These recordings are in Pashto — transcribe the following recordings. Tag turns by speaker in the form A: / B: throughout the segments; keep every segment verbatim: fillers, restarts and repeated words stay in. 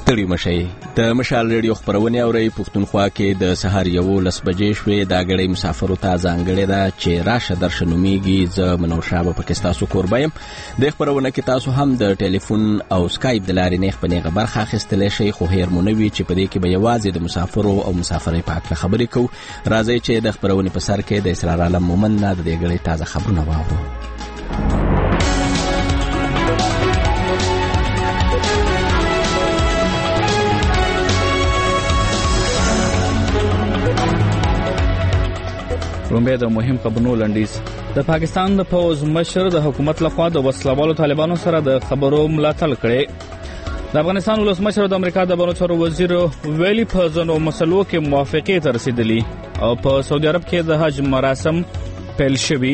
A: ستړي مشئ د مشال ریډیو خبرونه اورئ. پښتونخوا کې د سهار یولس بجې شوې. دا غړې مسافرو ته ځانګړې ده چې راشه درشه نومیږي. زه منوشابه پکې تاسو کوربه یم. د خبرونه کې تاسو هم د ټلیفون او سکایپ د لارې نه خپلې برخه اخیستلی شئ، خو هیر مو نه وي چې په دې کې به یوازې د مسافرو او مسافرۍ په اړه خبرې کوو. راځئ چې د خبرونې په سر کې د اسرار عالم مومند نه د دې غړې تازه خبرونه واورو.
B: لومبه د مهم خبرونو لنډیز. د پاکستان د پوز مشر د حکومت لخوا د وسلوالو طالبانو سره د خبرو ملاتړ کړي. د افغانستان ولسمشر د امریکا د بهرنیو چارو وزیر ویلي په ځینو مسلو کې موافقې ته رسیدلي او په سعودي عرب کې د حج مراسم پیل شوي.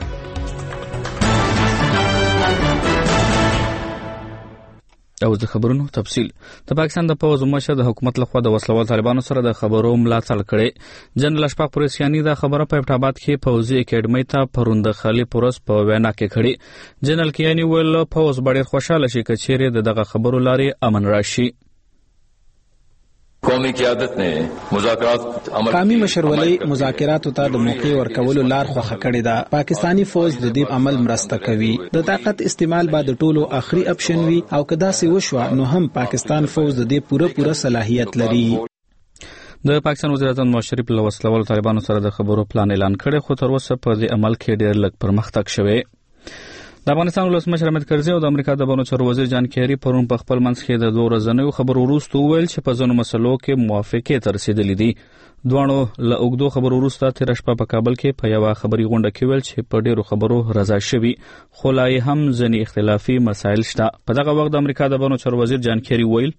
B: او د خبرونو تفصیل. د پاکستان د پوز مشر د حکومت لخوا د وسلوال طالبانو سره د خبرو ملاتړ کړي. جنرال اشفاق پوریسیانی د خبره په ابټاباد کې پوزي اکیډمي ته پروند خالي پروس په وینا کې کړي. جنرال کیانی ویل پوز ډېر خوشاله شي چې دغه خبرو لارې امن راشي.
C: قومی قیادت نے مذاکرات
D: قومی مشرولۍ مذاکراتو ته د موقع ورکولو لار خوښه کړې ده. پاکستانی فوج د دې عمل مرسته کوي. د طاقت استعمال به د ټولو اخري اپشن وي او که داسې وشوه نو هم پاکستان فوج د دې پوره پوره صلاحیت لري.
B: د پاکستان وزیر اعظم نواز شریف له وسلوالو طالبانو سره د خبرو پلان اعلان کړی، خو تر اوسه په دې عمل کې ډېر لږ پرمختګ شوی. د افغانستان ولسمشر حامد کرزي او د امریکا د بهرنیو چارو وزیر جان کیری پرون په خپل منځ کې د دوه ورځنیو خبرو وروسته وویل چې په ځینو مسلو کې موافقې ته رسیدلي دي. دواړو له اوږدو خبرو وروسته تېره شپه په کابل کې په یوه خبري غونډه کې ویل چې په ډېرو خبرو رضا شوي، خو لا یې هم ځینې اختلافي مسایل شته. په دغه وخت د امریکا د بهرنیو چارو وزیر جان کیری ویل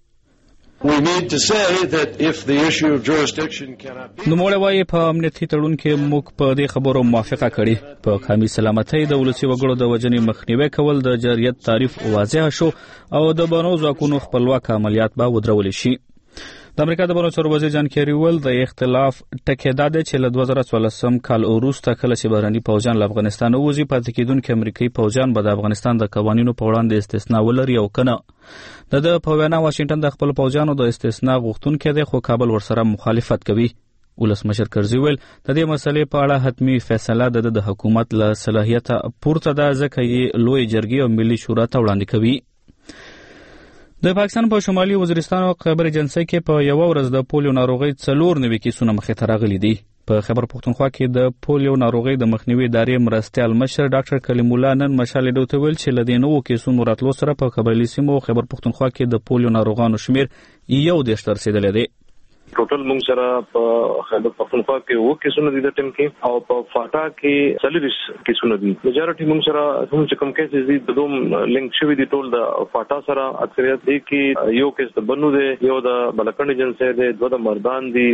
B: نوموړی وایي په امنیتي تړون کې موږ په دې خبرو موافقه کړې. په قومي سلامتۍ د ولسي وګړو د وژنې مخنیوی کول د جارحیت تعریف واضح شو او د بهرنیو ځواکونو خپلواک عملیات به ودرول شي. د امریکا د بهرنیو چارو وزیر جان کیری ویل د اختلاف ټکی دا دی چې له دوه زره څوارلسم کال وروسته کله چې بهرني پوځیان له افغانستان ووځي، پاتې کېدونکي امریکایي پوځیان به د افغانستان د قوانینو په وړاندې استثنا ولري او که نه. د ده په وینا واشنګټن د خپلو پوځیانو د استثنا غوښتونکی دی، خو کابل ورسره مخالفت کوي. ولسمشر کرزي ویل د دې مسلې په اړه حتمي فیصله د د حکومت له صلاحیته پورته ده، ځکه یې لوی جرګې او ملي شورا ته وړاندې کوي. د پاکستان په شمالي وزیرستان او خیبر ایجنسۍ کې په یوه ورځ د پولیو ناروغۍ څلور نوي کیسونه مخې ته راغلي دي. په خیبر پښتونخوا کې د پولیو ناروغۍ د مخنیوي ادارې مرستیال مشر ډاکټر کلیم الله نن مشال ریډیو ته ویل چې له دې نوو کیسونو راتلو سره په قبایلي سیمو او خیبر پښتونخوا کې د پولیو ناروغانو شمېر یو دېرش ته رسېدلی دی.
E: ټوټل موږ سره په خیبر پښتونخوا کې اووه کیسونه دي د ټیم کې او په فاټا کې څلوېښت کیسونه دي. میجارټي موږ سره کوم چې کوم کیسز دي د دوم لینک شوي دي ټول د فاټا سره. اکثریت دی کې یو کیس د بنو دی، یو د بلکند ایجنسۍ دی، دوه د مردان دي.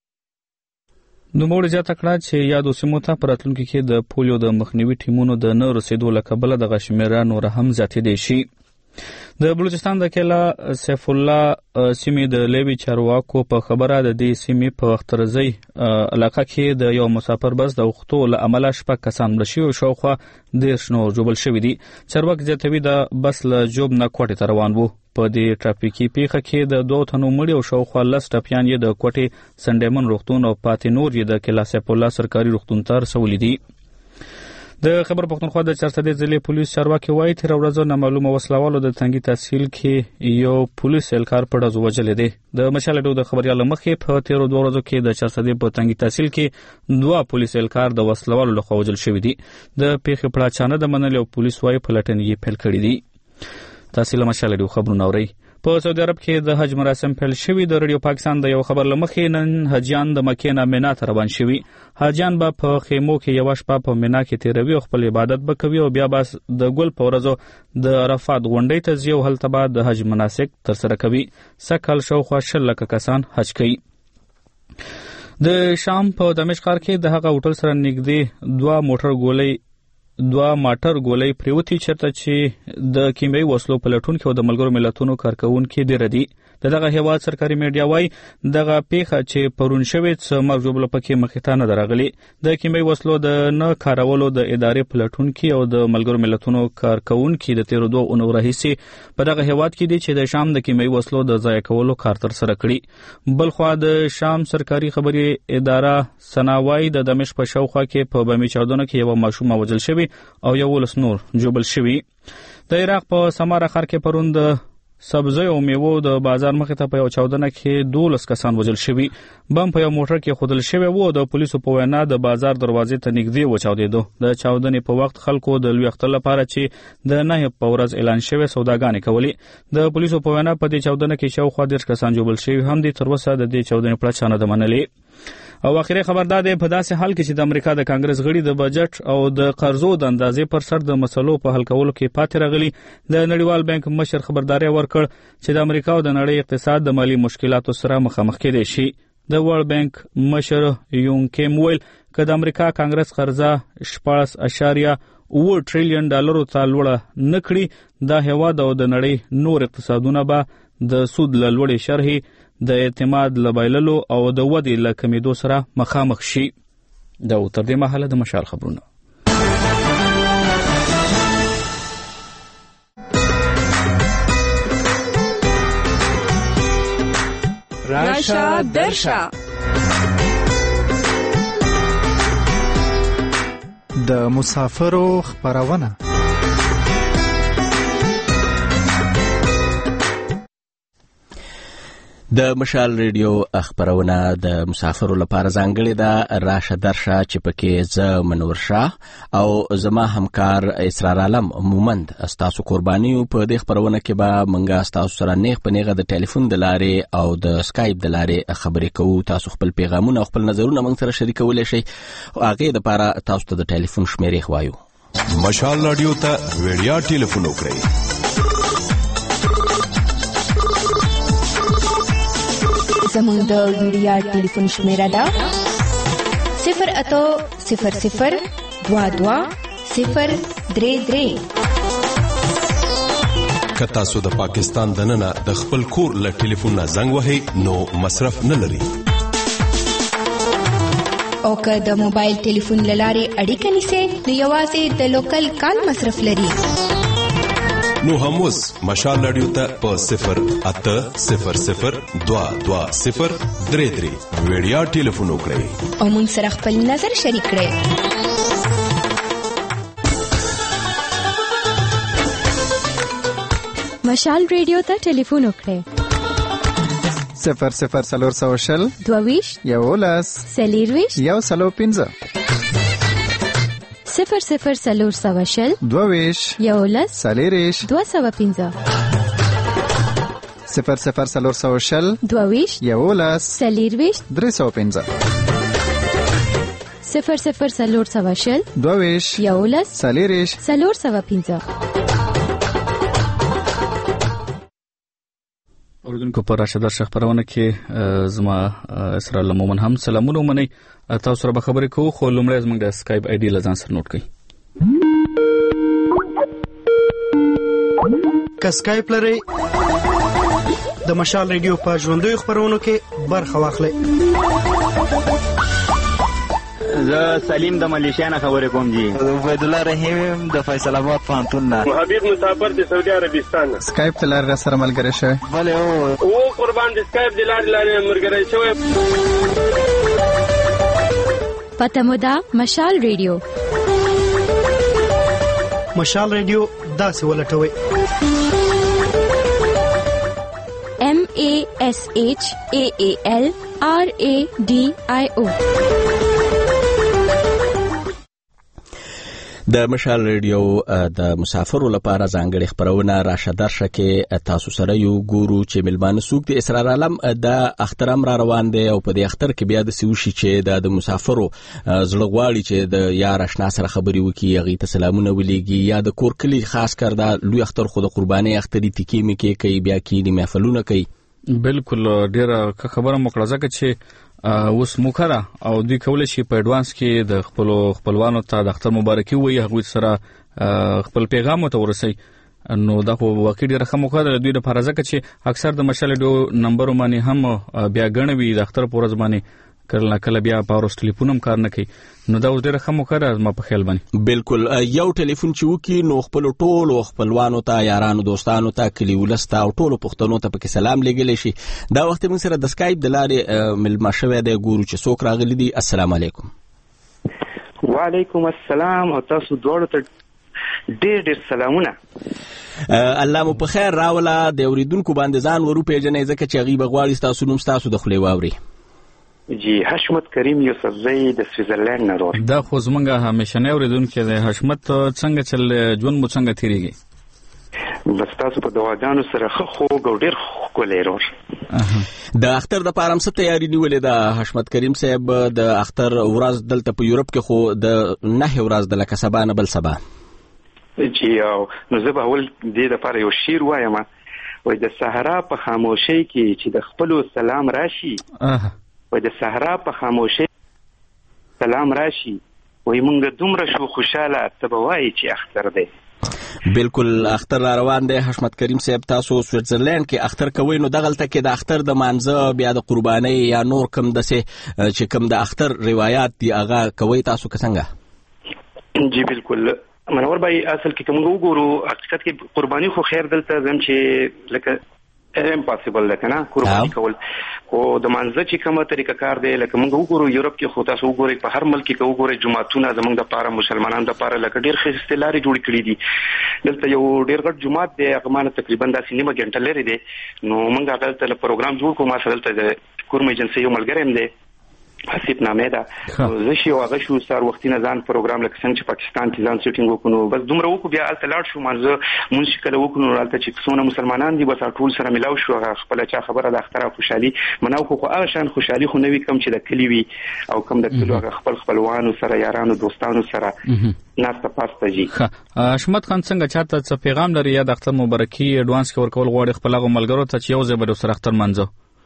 B: نوموړي زیاته کړه چې یادو سیمو ته په راتلونکي کې د پولیو د مخنیوي ټیمونو د نه رسېدو له کبله دغه شمېره نوره هم زیاتېدی شي. د بلوچستان د کیلا سیف الله سیمې د لیوي چارواکو په خبره د دې سیمې په اخترزۍ علاقه کې د یو مسافر بس د وختو له امله شپږ کسان مړه شوي او شاوخوا دېرش نور ژوبل شوي دي. چارواکي زیاتوي د بس له جوب نه کوټې ته روان وو. په دې ټرافیکي پیښه کې د دوو تنو مړي او شاوخوا لس ټپیان یې د کوټې سنډیمن روغتون او پاتې نور یې د کیلا سیف الله سرکاري روغتون ته رسولي دي. د خیبر پښتونخوا د چارسدې ضلع پولیس چارواکي وایي تېره ورځ نامعلومه وسلوالو د تنګي تحصیل کې یو پولیس اهلکار په ډزو وژلی دی. د مشال ریډیو د خبریال له مخې په تېرو دوه ورځو کې د چارسدې په تنګي تحصیل کې دوه پولیس اهلکار د وسلوالو لخوا وژل شوي دي. د پیښې په اړه چا نه ده منلې او پولیس وایي پلټنې یې پیل کړي دي. تاسو له مشال ریډیو خبرونه اورئ. په سعودي عرب کې د حج مراسم پیل شوي. د ریډیو پاکستان د یو خبر له مخې نن حاجیان د مکې نه مینا ته روان شوي. حاجیان به په خیمو کې یوه شپه په مینا کې تېروي او خپل عبادت به کوي او بیا به د ګل په ورځو د عرفات غونډۍ ته ځي او هلته به د حج مناسک ترسره کوي. سږ کال شاوخوا شل لکه کسان حج کوي. د شام په دمشق ښار کې د هغه هوټل سره نږدې دوه موټر ګولۍ دوه ماټر ګولۍ پریوتي چېرته چې د کیمیاوي وسلو په لټون کې او د ملګرو ملتونو کارکوونکي ډېره دي. دغه هیواد سرکاري میډیا وايي دغه پیښه چې پرون شوې څه مرګ ژوبله پکې مخې ته نه درغلي. د کیمیاوي وسلو د نه کارولو د ادارې پلټونکي او د ملګرو ملتونو کارکونکي د تیرو دوه اونو راهیسې په دغه هیواد کې دي چې د شام د کیمیاوي وسلو د ضایع کولو کار تر سره کړي. بلخوا د شام سرکاري خبري اداره سناوای د دمشق په شاوخوا کې په بمي چاودنه کې یو ماشوم وژل شوی او یو ولس نور جوبل شوی. د عراق په سماره ښار کې پرون د سبزی او میوو د بازار مخې ته په یو چاودنه کې دولس کسان وژل شوي. بم په یو موټر کې خودل شوی وو. د پولیسو په وینا د بازار دروازې ته نږدې وچاودېدو. د چاودنې په وخت خلکو د لوی اختر لپاره چې د نه په ورځ اعلان شوی سوداګانې کولې. د پولیسو په وینا په دې چاودنه کې شاوخوا دېرش کسان جوړل شوي هم دي. تر اوسه د دې چاودنې پړه چا نه ده منلې. او اخیری خبر دا دی په داسې حال کې چې د امریکا د کانګرس غړي د بجټ او د قرضو د اندازې پر سر د مسلو په حل کولو کې پاتې راغلي. د نړیوال بانک مشر خبرداري ورکړ چې د امریکا او د نړۍ اقتصاد د مالی مشکلاتو سره مخامخ کېدای شي. د ورلد بانک مشر یون کیم ویل چې د امریکا کانګرس قرضه شپږ اشاریه اوه ټریلیون ډالرو ته لوړه نه کړي دا هیواد او د نړۍ نور اقتصادونه به د سود له لوړې شرحې د اعتماد له بایللو او د ودې له کمیدو سره مخامخ شي. دا تر دې مهاله د مشال خبرونه.
F: راشه درشه
G: د مسافرو خبرونه.
A: د مشال ریډیو خبرونه د مسافرو لپاره ځانګړې ده. راشه درشه چې پکې زه منور شاه او زما همکار اسرار عالم مومند ستاسو قربانیو. په دې خبرونه کې به منګه ستاسو سره نیغ په نیغه د ټلیفون د لارې او د سکایپ د لارې خبرې کوو. تاسو خپل پیغامونه او خپل نظرونه موږ سره شریکولی شئ. هغې دپاره تاسو ته د ټلیفون شمیرې خوایو.
H: مشال رادیو ته وړیا ټلیفون وکړئ.
I: زموږ د ویډیا ټلیفون شمیره ده صفر اتو صفر صفر دوا دوا صفر درې درې.
H: که تاسو د پاکستان دننه د خپل کور له ټلیفون نه زنګ وهئ نو مصرف نه لري.
I: او که د موبایل ټلیفون له لارې اړیکه نیسئ نو یوازې د لوکل کال مصرف لري.
H: نو هم اوس مشال رادیو ته په صفر اته صفر صفر دوا دوا صفر درې درې وړیا ټلیفون وکړئ
I: او موږ سره خپل نظر شریک کړئ.
J: مشال رادیو ته ټلیفون وکړئ.
G: صفر صفر سلور سو شل
J: دوویش
G: یولس
J: سلیرویش
G: یو سلو پنځه
J: صفر صفر سلور سو شل
G: دوویش
J: یولس
G: سلیریش
J: دو سو پنځه
G: صفر صفر سلور سو شل
J: دوویش
G: یولس
J: سلیرویش
G: درې سو پنځه
J: صفر صفر سلور سو شل
G: دوویش
J: یولس
G: سلیریش
J: سلور سو پنځه.
B: اوردونکو په راشه درشه خبرونه کې زما اسرار لمومن هم سلامونه ومنئ. تاسو سره به خبرې کوو خو لومړی زموږ د سکایپ آی ډي له ځان سره نوٹ کړئ.
K: که سکایپ لرئ د مشال ریډیو په ژوندیو خبرونو کې برخه واخلئ.
L: زه سلیم د ملیشیا نه خبرې کوم جی. عبید الله رحیم د فیصل آباد پوهنتون نه.
M: حبیب مسافر د سعودي عربستان نه.
G: سکایپ د لارې سره ملګری شوی.
K: بله او
M: او قربان د سکایپ د لارې لارې ملګری شوی.
J: پته مو ده مشال ریډیو.
K: مشال ریډیو داسې ولټوئ
J: M A S H A A L R A D I O.
A: د مشال ریډیو د مسافرو لپاره ځانګړې خبرونه راشه درشه کې تاسو سره یو ګورو چې ملمانه سوق د اسرار عالم د اخترام را روان دی او په دې اختر کې بیا د سوشي چې د مسافرو زړه غواړي چې د یار آشنا سره خبرې وکړي هغه ته سلامونه ولېږي یا د کور کلی خاص کر د لوی اختر خو د قرباني اخترې تکي مې کې کوي بیا کې د محفلونه کوي.
B: بالکل ډیره خبره مکړه ځکه چې اوس موکره او دوی کولای شي په اډوانس کې د خپل خپلوانو ته د اختر مبارکي وي هغه سره خپل پیغام ته ورسي. نو دا خو واقعي ډېره ښه موقع ده دوی لپاره ځکه چې اکثر د مشال ډیو نمبر باندې هم بیا غنوي د اختر په ورځ باندې کله کله بیا پاورس ټلیفون هم کار نه کوي نو دا ډېره ښه موقع ده ما په خیال باندې
A: بالکل یو ټلیفون چې وکي نو خپل ټولو خپلوانو ته یارانو دوستانو ته کلی ولسته او ټولو پښتنو ته پکې سلام لګلی شي دا وخت موږ سره د سکایپ د لارې ملما شوی دی ګورو چې څوک راغلي دي السلام علیکم
N: وعلیکم السلام او تاسو دواړو ته ډېر ډېر سلامونه
A: الله مو په خیر راوله د اوریدونکو باندې ځان ورو پیژنې ځکه چې هغوی به غواړي ستاسو نوم ستاسو د خولې واوري
N: جی حشمت کریم یوسفزی د سویزرلند نه راغلی
B: دا خو زمونږ همیشنی اوریدونکی دی حشمت څنګه چل ژوند مو څنګه تیریږي
N: بس تاسو په دعاګانو سره ښه خوږ او ډېر ښکلی رور
A: د اختر دپاره هم څه تیاري نیولې ده حشمت کریم صاحب د اختر ورځ دلته په یورپ کې خو د نهې ورځ ده لکه سبا نه بل سبا
N: جی او نو زه به اول دې دپاره یو شعر وایم وایي د صحرا په خاموشۍ کې چې د خپلو سلام راشي وایي د صحرا په خاموشۍ سلام راشي وایي مونږ دومره شو خوشحاله ته به وایي چې اختر دی
A: بالکل اختر را روان دی حشمت کریم صاحب تاسو سویټزرلند کې اختر کوئ نو دغلته کې د اختر د مانځه بیا د قربانۍ یا نور کم دسې چې کم د اختر روایات دي هغه کوئ تاسو که څنګه
N: جی بالکل منور بھائی اصل کې کوم وګورو حقیقت کې قرباني خو خیر دلته زم چې لکه امپاسیبل ده کنه قرباني کول خو د منځ چې کومه طریقه کار دی لکه موږ وګورو یورپ کې خو تاسو وګورئ په هر ملک کې وګورئ جمعهتونه زموږ د پاره مسلمانانو د پاره لکه ډیر ښه لارې جوړ کړې دي دلته یو ډیر غټ جمعهت دی هغه مانه تقریبا داسې نیمه غنټه لري دی نو موږ هغه ته پروګرام جوړ کوو ما سره دلته د کورم ایجنسی یو ملګری هم دی حسیب نامه ده زه شي هغه شو سار وختي نه ځان پروګرام لکه څنګه چې پاکستان کې ځان سیټینګ وکړو بس دومره وکړو بیا الته لاړ شو مانځه مونږ کله وکړو الته چې څونه مسلمانان دي بس ټول سره ملاو شو هغه خپل چا خبره د اختر خوشحالي مناو خو هغه شان خوشحالي خو نوي کم چې د کلی وي او کم د کلو هغه خپل خپلوانو سره یارانو دوستانو سره ناسته پاسته جی
B: حشمت خان څنګه چاته څه پیغام لري یا د اختر مبارکي اډوانس کې ورکول غواړي خپل هغه ملګرو ته چې یو ځای به سره اختر منځو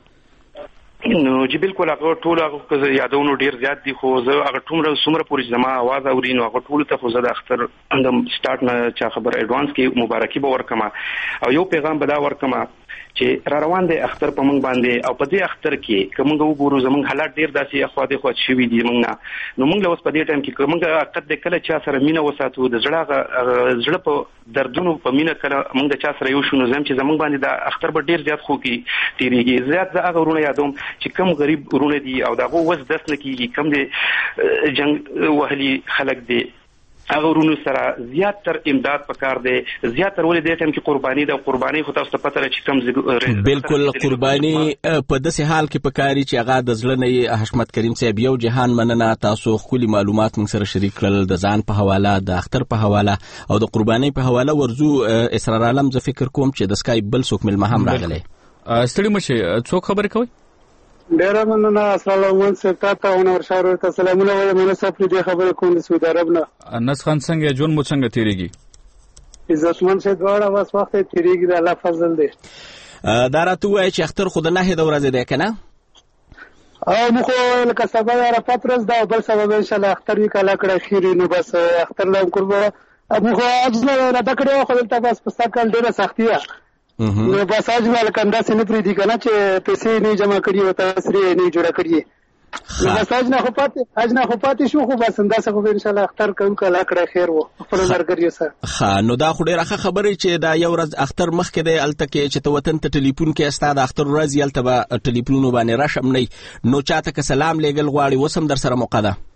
N: نو جی بالکل هغه ټول هغه یادونه ډیر زیات دي خو زه هغه ټومره سمره پوری زما आवाज اوري نو هغه ټول ته خو زه د اختر اندم سٹارټ نه چا خبر اډوانس کې مبارکي به ورکما او یو پیغام به دا ورکما چې را روان دي اختر په مونږ باندې او په دې اختر کې کومه وګورو زمونږ حالات ډیر داسې اخوا دي خو شوي دي مونږ نو مونږ له اوس په دې ټایم کې کومه عقد د کله چا سره مینه وساتو د زړه زړه په دردونو په مینه کله مونږ د چا سره یو شنو زم چې زمونږ باندې د اختر به ډیر زیات خو کې تیریږي زیات زه هغه ورونه یادوم چې کم غریب ورونه دي او دغه وس دس نه کیږي کم دي جنگ وهلي خلک دي هغه ورونو سره زیات تر امداد پکار دی زیات تر ولې د ټیم کې قرباني ده قرباني خو تاسو ته پته لري چې کم
A: بالکل قرباني په داسې حال کې پکاري چې هغه د ځل نه حشمت کریم صاحب یو جهان مننه تاسو خولي معلومات موږ سره شریک کړل د ځان په حواله د اختر په حواله او د قرباني په حواله ورزو اسرار عالم ز فکر کوم چې د سکایپ بل څوک مل مهم راغلی
B: ستړي مشه څوک خبرې کوي
O: ډیر مننه السلام علیکم سپتا او نور شهر ته سلامونه وایم نو سپری دې خبره کوم د سعودي عرب نه
B: انس خان څنګه جون مو څنګه تیریږي
O: عزتمن شه دواړه واس وخت تیریږي د الله فضل دی
A: دا راته وایي چې اختر خو د نه د ورځې دی کنه
O: او مخ لکه سبا را پاترز دا بل سبب ان شاء الله اختر وی کلا کړه خیری نو بس اختر لوم قربو مخ اجزه را دکړو خو دلته بس په سکل ډیره سختیه نو بس اجمل کنده سینې پری دي کنه چې پیسې نه جمع کړي او تاسری نه جوړه کړي نو بس اجنه خو پاتې اجنه خو پاتې شو خو بس انداسه خو ان شاء الله اختر کوم کله کړه خیر وو خپل مرګري سره
A: ها نو دا خو ډیره خبره چې دا یو ورځ اختر مخکې دی الته کې چې ته وطن ته ټلیفون کې استاد اختر ورځ یلته به ټلیفون باندې راشم نه نو چاته که سلام لېګل غواړي وسم در سره موقع ده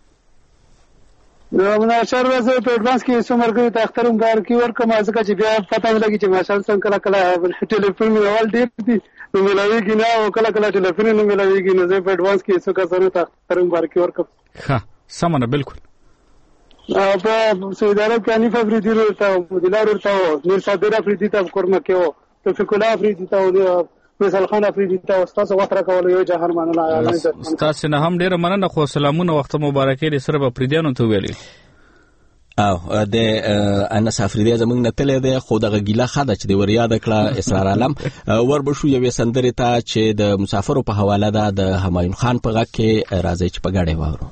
O: نو موږ شهر وځو په اډوانس کې سمرګي ته اختر مبارکي ورکوم ځکه چې بیا پته ولګي چې ماشال څنګه کله کله ټلیفون اول ډیر دي نو ملويږي نه او کله کله ټلیفون نه ملويږي نو زه په اډوانس کې څه کسانو ته اختر مبارکي ورکوم
B: ها سمونه بالکل
O: او په سعودي عرب کې انیف افریدي ورته مدلار ورته نور صابر افریدي ته کورمه کې وو ته فکر افریدي ته مثال خان افریدي ته استاد وخت راکول یو جهان مننه
B: استاد نه هم ډیر مننه خو سلامونه وخت مبارکي دې سره په پریدانو ته ویلي
A: او د انس افریدي زمنګ نه تلې ده خو دغه ګیله خاده چې د ور یاد کړه اسرار عالم ور بشو یو سندري ته چې د مسافرو په حواله ده د همایون خان په غږ کې راځي چې په غاړه وورو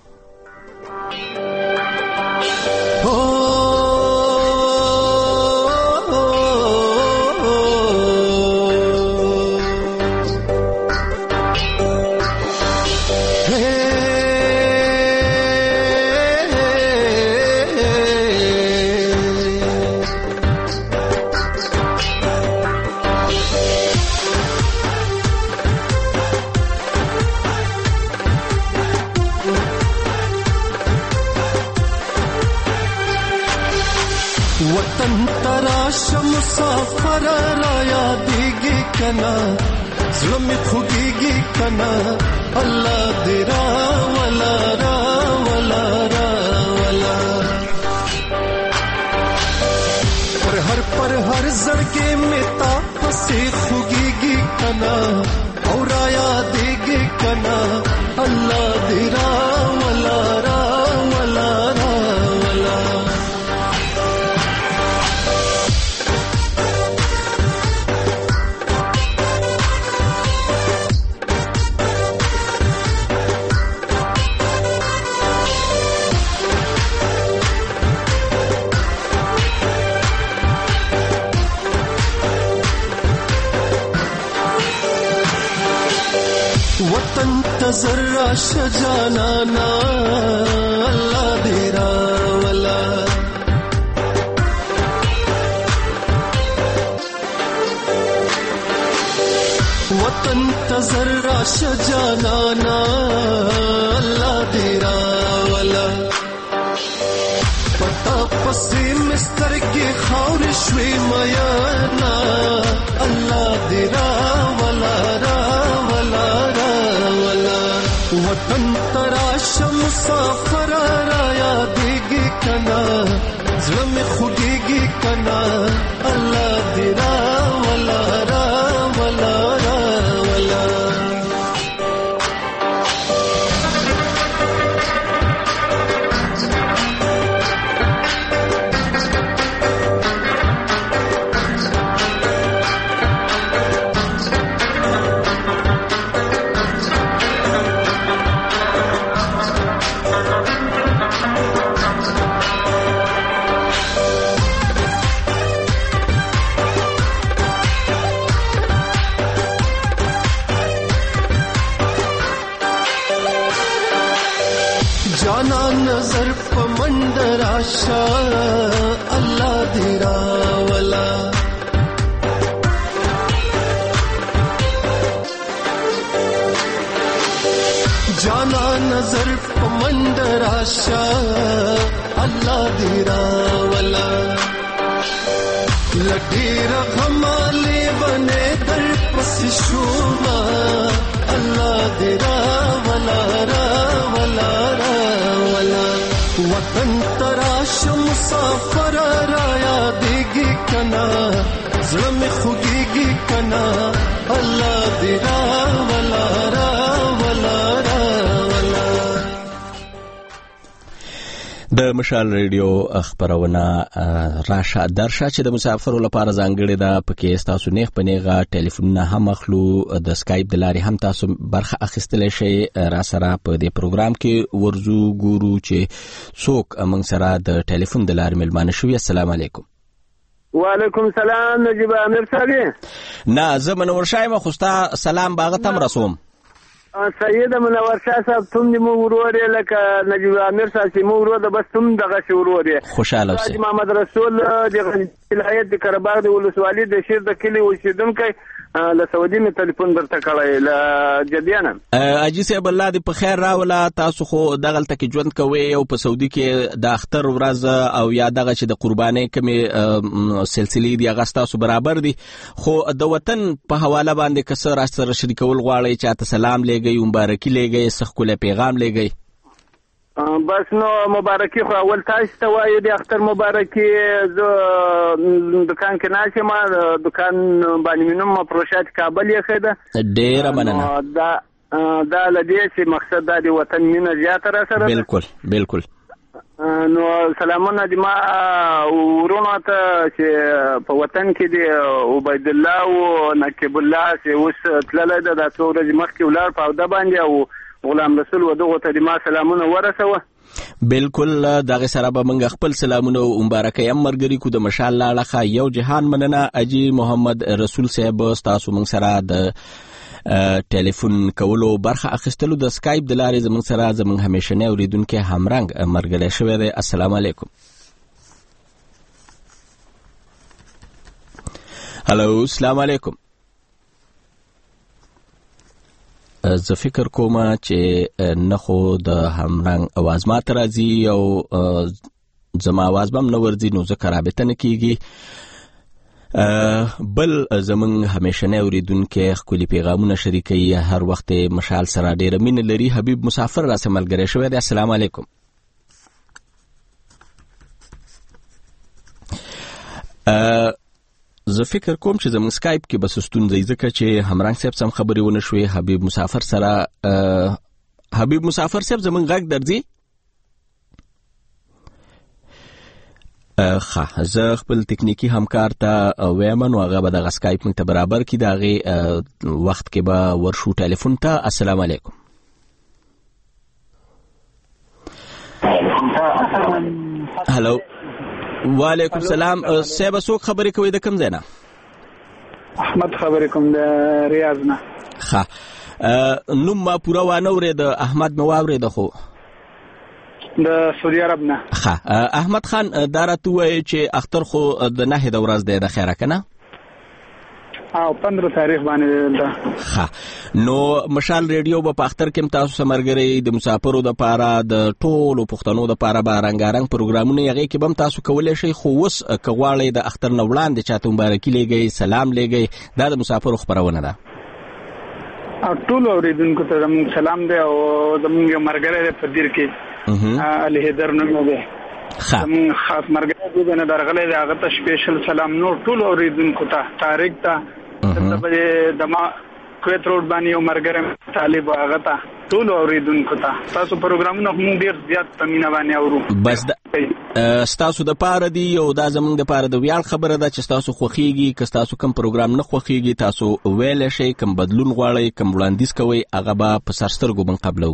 P: वतन तराश मुसाफर را یادېږي کنا زړه مې خوږېږي کنا الله دې را ولا را ولا را ولا پر هر پر هر زړګې مې تا پسې خوږېږي کنا او را یادېږي کنا الله دې را ولا را ولا را ولا वतन तजर्रा शजानाना अल्लाह देरा वला वतन तजर्रा शजानाना अल्लाह देरा वला पता पसी मिस्तर के खावर श्वे मयाना अल्लाह देरा वला रा वला वतन तराश मुसाफर را یادېږي کنا زړه مې خوږېږي کنا الله دې را ولا را ولا را ولا जाना नजर पमंडर आशा अल्लाह देरा वला जाना नजर पमंडर आशा अल्लाह देरा वला लगे रखमाले बने दर पस शोमा अल्लाह देरा वला रा वला रा वला वतन तराश मुसाफर را یادېږي کنا زړه مې خوږېږي کنا الله دې را ولا را ولا را ولا
A: د مشال ریډیو خبرونه راشه درشه چې د مسافرو لپاره ځانګړې ده پکې تاسو نیغ په نیغه ټلیفونونه هم اخلو د اسکایپ د لارې هم تاسو برخه اخیستلی شئ را سره په دې پروګرام کې ورزو ګورو چې څوک موږ سره د ټلیفون د لارې ملمانه شوي. السلام علیکم.
M: وعلیکم سلام نجیب امیر صاحب.
A: نه زه منور شایم خو ستا سلام باغه تم رسوم.
M: سید منور شاه صاحب تم دې مو ورورې لکه نجیب امیر صاحب چې مو ورور د بس تم دغه شی ورورې
A: خوشاله اوسئ.
M: محمد رسول د ولایت د قرهباغ د ولسوالۍ د شیر د کلی اوسیدونکی له سعودي مې ټلیفون درته کړی له جدیانه.
A: اجي صاحب الله دې په خیر راوله. تاسو خو دغلته کې ژوند کوئ او په سعودي کې د اختر ورځ او یا دغه چې د قربانۍ کومې سلسلې دي هغه ستاسو برابر دي خو د وطن په حواله باندې که څه راسره شریکول غواړئ چاته سلام لیږئ مبارکي لیږئ څه ښکلی پیغام لیږئ؟
M: بس نو مبارکي خو اول تاسو ته وایو د اختر مبارکي. زه دکان کې ناست یم دکان باندې مې نوم پروشات کابل یې ښه ده.
A: ډېره مننه.
M: دا دا له دې چې مقصد دا د وطن مینه زیاته را سره ده.
A: بلکل بلکل.
M: نو سلامونه د ما ورونو ته چې په وطن کې دی عبید الله او نقیب الله چې اوس تللی ده دا څو ورځې مخکې ولاړ په عوده باندې او غلام رسول و دغه ته د ما سلامونه ورسوه.
A: بالکل دغه سره به موږ خپل سلامونه او مبارکي هم مرګري کو د مشال لاړه یو جهان مننه. اجي محمد رسول صاحب تاسو موږ سره د ټلیفون کولو برخه اخیستلو د اسکایپ د لارې زموږ سره زموږ همیشنی اوریدونکو همرنګ مرګلی شوی دی. السلام علیکم. هلو السلام علیکم. زه فکر کوم چې نه خو د همرنګ اواز ماته راځي او زما आवाज بم نه ورځي نو ځکه رابطه نه کیږي. بل زمون همیشنه اوریدونکو خپل پیغامونه شریکي هر وخت مشال سره ډیر مين لري. حبیب مسافر را سره ملګری شوی دی. السلام علیکم. زه فکر کوم چې زمون سکایپ کې بس ستونزې ځکه چې همرنګ صاحب سم خبري ونه شوې. حبیب مسافر سره حبیب مسافر صاحب زمون غږ درځي؟ ښه زه خپل تکنیکی همکار ته وایم نو هغه به د سکایپ مونږ ته برابر کړي. د هغې وخت کې به ورشو ټلیفون ته. السلام علیکم. هلو وعلیکم السلام. صاحب څوک خبرې کوي د کوم ځای نه؟
O: احمد خبرې کوم د ریاض نه.
A: ښه نوم ما پوره وانه اورېد. احمد مې واورېده خو
O: د سعودي عرب نه.
A: ښه احمد خان دا راته ووایي چې اختر خو د نهې د ورځ دی د خیره که نه؟
O: او پندرو تاریخ باندې ده.
A: ښه نو مشال ریډیو به په اختر کې هم تاسو سره ملګري د مسافرو دپاره د ټولو پښتنو دپاره به رنګارنګ پروګرامونه هغې کې به هم تاسو کولی شئ. خو اوس که غواړئ د اختر نه وړاندې چاته مبارکي لیږئ سلام لیږئ دا د مسافرو خپرونه ده.
O: ټولو اورېدونکو ته زموږ سلام دی او زموږ یو ملګری دی په دیر کې علي حیدر نوم دی. زموږ خاص ملګری دی نه درغلی دی هغه ته سپیشل سلام. نور ټولو اورېدونکو ته طارق ته دلته به د ما کویت روډ باندې یو ملګری طالب هغه ته ټولو اورېدونکو ته تاسو پروګرامونه موږ ډېر زیات په مینه باندې اورو.
A: بس ستاسو د پاره دی او دا زمونږ د پاره د ویاړ خبره ده چې ستاسو خوښیږي. که ستاسو کوم پروګرام نه خوښیږي تاسو ویلی شئ. کوم بدلون غواړئ کوم وړاندیز کوئ هغه به په سر سترګو من قبلو.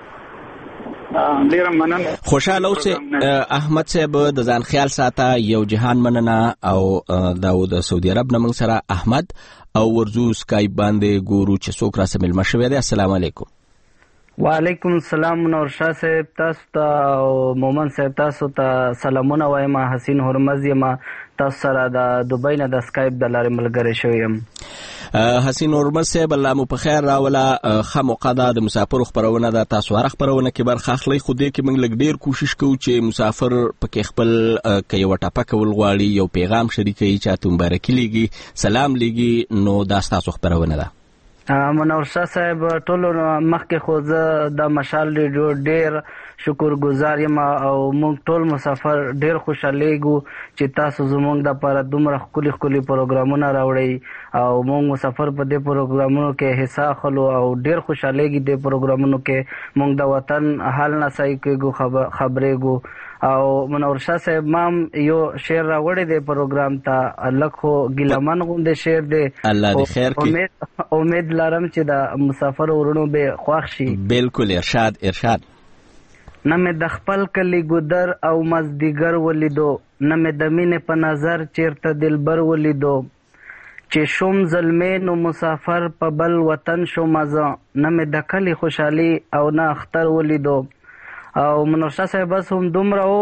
O: ډیره مننه.
A: خوشاله اوسئ احمد صاحب. د ځان خیال ساته. یو جهان مننه. او دا د سعودي عرب نه موږ سره احمد او ورزو سکایپ باندې ګورو چې څوک را سره ملما شوی دی. السلام علیکم.
Q: وعلیکم السلام نور شاه صاحب تاسو ته او مومن صاحب تاسو ته سلامونه وایم. حسین هرمز یم تاسو سره د دوبۍ نه د سکایپ د لارې ملګری شوی یم.
A: حسین هرمز صاحب الله مو په خیر راوله. ښه موقع ده د مسافرو خپرونه ده. تاسو هره خپرونه کې برخه اخلئ خو دې کې موږ لږ ډېر کوشش کوو چې مسافر پکې خپل که یوه ټپه کول غواړي یو پیغام شریکوي چاته مبارکي لیږي سلام لیږي نو دا ستاسو خپرونه ده.
Q: منور شاه صاحب ټولو مخکې خو زه د مشال ریډیو ډېر شکر گزار یم او موږ ټول مسافر ډېر خوشحالیږو چې تاسو زموږ دپاره دومره ښکلي ښکلي پروګرامونه راوړئ او موږ مسافر په دې پروګرامونو کې حصه اخلو او ډېر خوشحالیږي دې پروګرامونو کې موږ د وطن حال نه صحیح کېږو خبرېږو. او منور شاه صاحب ما یو شعر راوړی دی پروګرام ته لږ خو ګیلمن غوندې شعر دی.
A: الله دې خیر کړي.
Q: امید لرم چې د مسافرو ورونو به خوښ شي.
A: بالکل ارشاد ارشاد.
Q: نه مې د خپل کلی ګودر او مازدیګر ولیدو نه مې د مینې په نظر چیرته دلبر ولیدو چې شوم زلمی نو مسافر په بل وطن شوم زه نه مې د کلی خوشحالي او نه اختر ولیدو. او منور شاه صاحب بس هم دومره و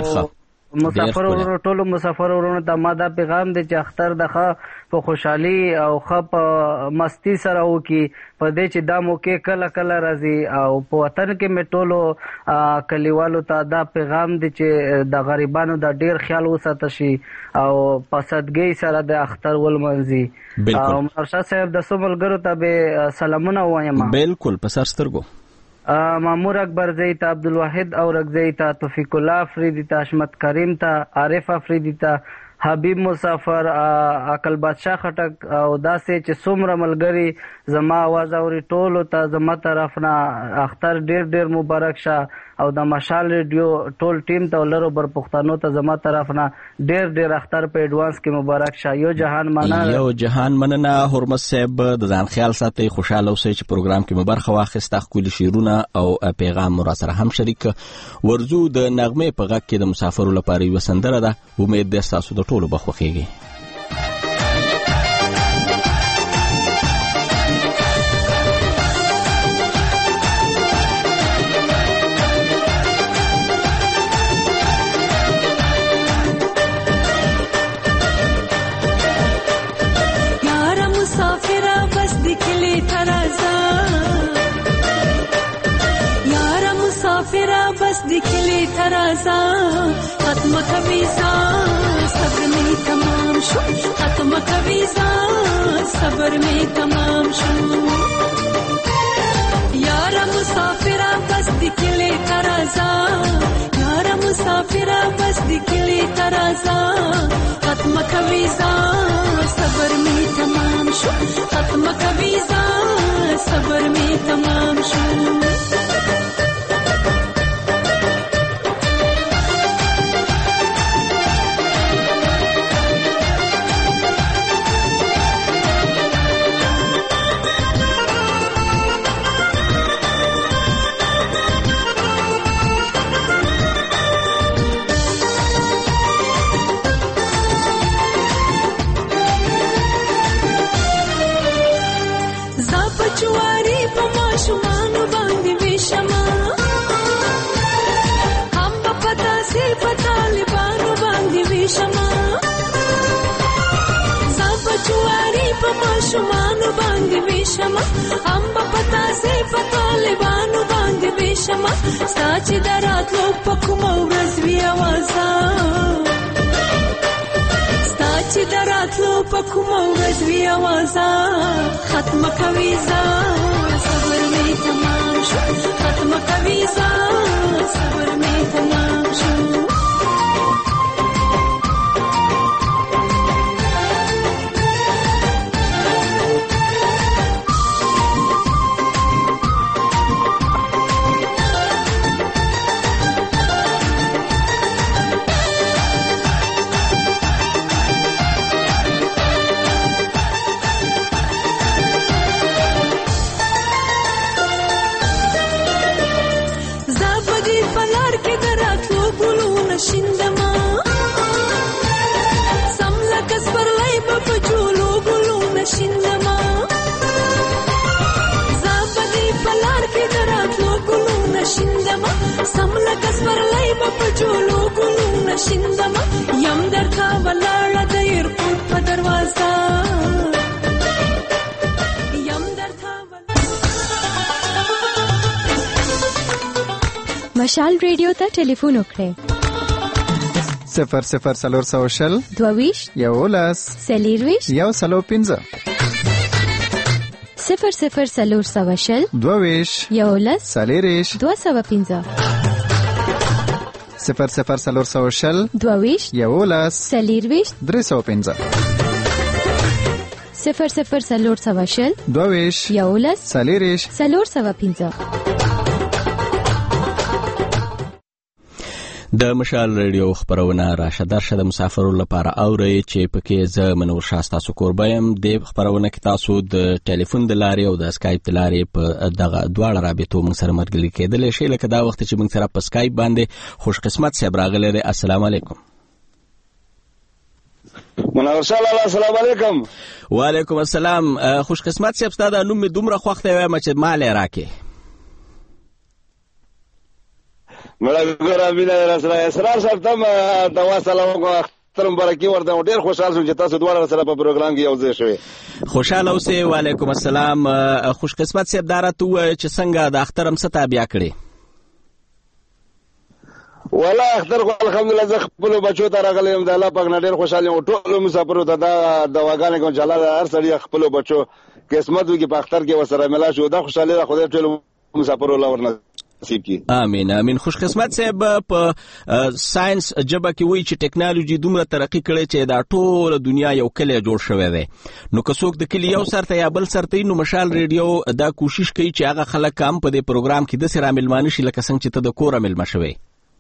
Q: مسافر ورونو ټولو مسافر ورونو ته ما دا پیغام دی چې اختر د ښه په خوشحالي او ښه په مستي سره وکړي په دې چې دا موقع کله کله راځي. او په وطن کې مې ټولو کلیوالو ته دا پیغام دی چې د غریبانو د ډېر خیال وساته شي او په سادګۍ سره د اختر ولمانځي. او منور شاه صاحب د څو ملګرو ته به سلامونه ووایم.
A: بالکل په سر سترګو.
Q: مامور اکبر زئی ته عبدالواحد اورکزئی ته توفیق الله افریدی ته حشمت کریم ته عارف افریدی ته حبیب مسافر عقل بادشاه خټک او داسې چې څومره ملګري زما आवाज اوري ټولو ته زما طرف نه اختر ډیر ډیر مبارک شه او د مشال ریډیو ټول ټیم ته ولرو بر پښتنو ته زما طرف نه ډیر ډیر اختر په ایڈوانس کې مبارک شه. یو جهان مننه.
A: یو جهان مننه. هرمز صاحب د ځان خیال ساتي. خوشاله اوسئ چې پروګرام کې مبارک واخیسته. ښکلي شعرونه او پیغام مو را سره هم شریک. ورزو د نغمې په غږ کې د مسافرو لپاره یوه سندره ده. امید ده ستاسو د ټولو به خوښیږي.
R: ختم کوي ځان صبر می تمام شو ختم کوي ځان صبر می تمام شو یار مسافر بس دکلی ترازا یار مسافر بس دکلی ترازا ختم کوي ځان صبر می تمام شو ختم کوي ځان صبر می تمام شو شمانو باندې وشما ام پتا سي طالبانو باندې وشما ساچ دراتلو پکوم ورځ وی आवाज ساچ دراتلو پکوم ورځ وی आवाज ختم کوي ځان صبر می تمام شو ختم کوي ځان صبر می تمام شو سملا کسبر لای په جوړو ګلو نشیندما یم درکا ولاړه د ایرپورټ په دروازه یم درکا
J: مشال ریډیو ته ټلیفون وکړئ
G: صفر صفر سلور سو شل
J: دوویش
G: یولس
J: سلیرویش
G: یو سلو پنځه
J: صفر صفر سلور سو شل
G: دوویش
J: یولس
G: سلیریش
J: دو سو پنځه
G: صفر صفر سلور سو شل
J: دوویش
G: یولس
J: سلیرویش
G: درې سو پنځه
J: صفر صفر سلور سو شل
G: دوویش
J: یولس
G: سلیریش
J: سلور سو پنځه
A: د مشال ریډیو خبرونه راشه درشه د مسافرو لپاره اوري چې پکې زه منور شاستا سو کوربایم د خبرونه کې تاسو د ټلیفون د لارې او د اسکایپ د لارې په دغه دواړه رابطو موږ سره مرګلي کېدل شي لکه دا وخت چې موږ سره په اسکایپ باندې خوش قسمت صاحب راغلی دی السلام علیکم
S: منور شاه السلام علیکم
A: وعلیکم السلام خوش قسمت صاحب ستاسو نوم می دومره خوښته وایم چې مال راکې
S: مړه ګره مینه رسره اسرار صاحب تم د واسلام کو اخترم برکی ورته ډیر خوشاله شوم چې تاسو دواړه سره په پروګرام کې یو ځای شوي
A: خوشاله اوسئ وعلیکم السلام خوش قسمت صاحب دارته چې څنګه د اخترم ستا بیا کړی
S: ولا اختر الحمدلله زه خپل بچو ته راغلم د الله پاک نه ډیر خوشاله یم ټول مسافرو ته دا دواګانې کوم جلال هر سړي خپل بچو قسمت وي چې په اختر کې وسره ملا شو دا خوشاله خدای ټول مسافرو لورنه
A: امين امين خوش قسمت صاحب په ساينس جبه کې وی چې ټیکنالوژي دومره ترقی کړي چې دا ټول دنیا یو کلی جوړ شوی دی نو که څوک د کلی یو سرته یا بل سرته نو مشال ریډیو دا کوشش کوي چې هغه خلک هم په دې پروګرام کې د سره ملمانه شي لکه څنګه چې ته د کور ملما شوی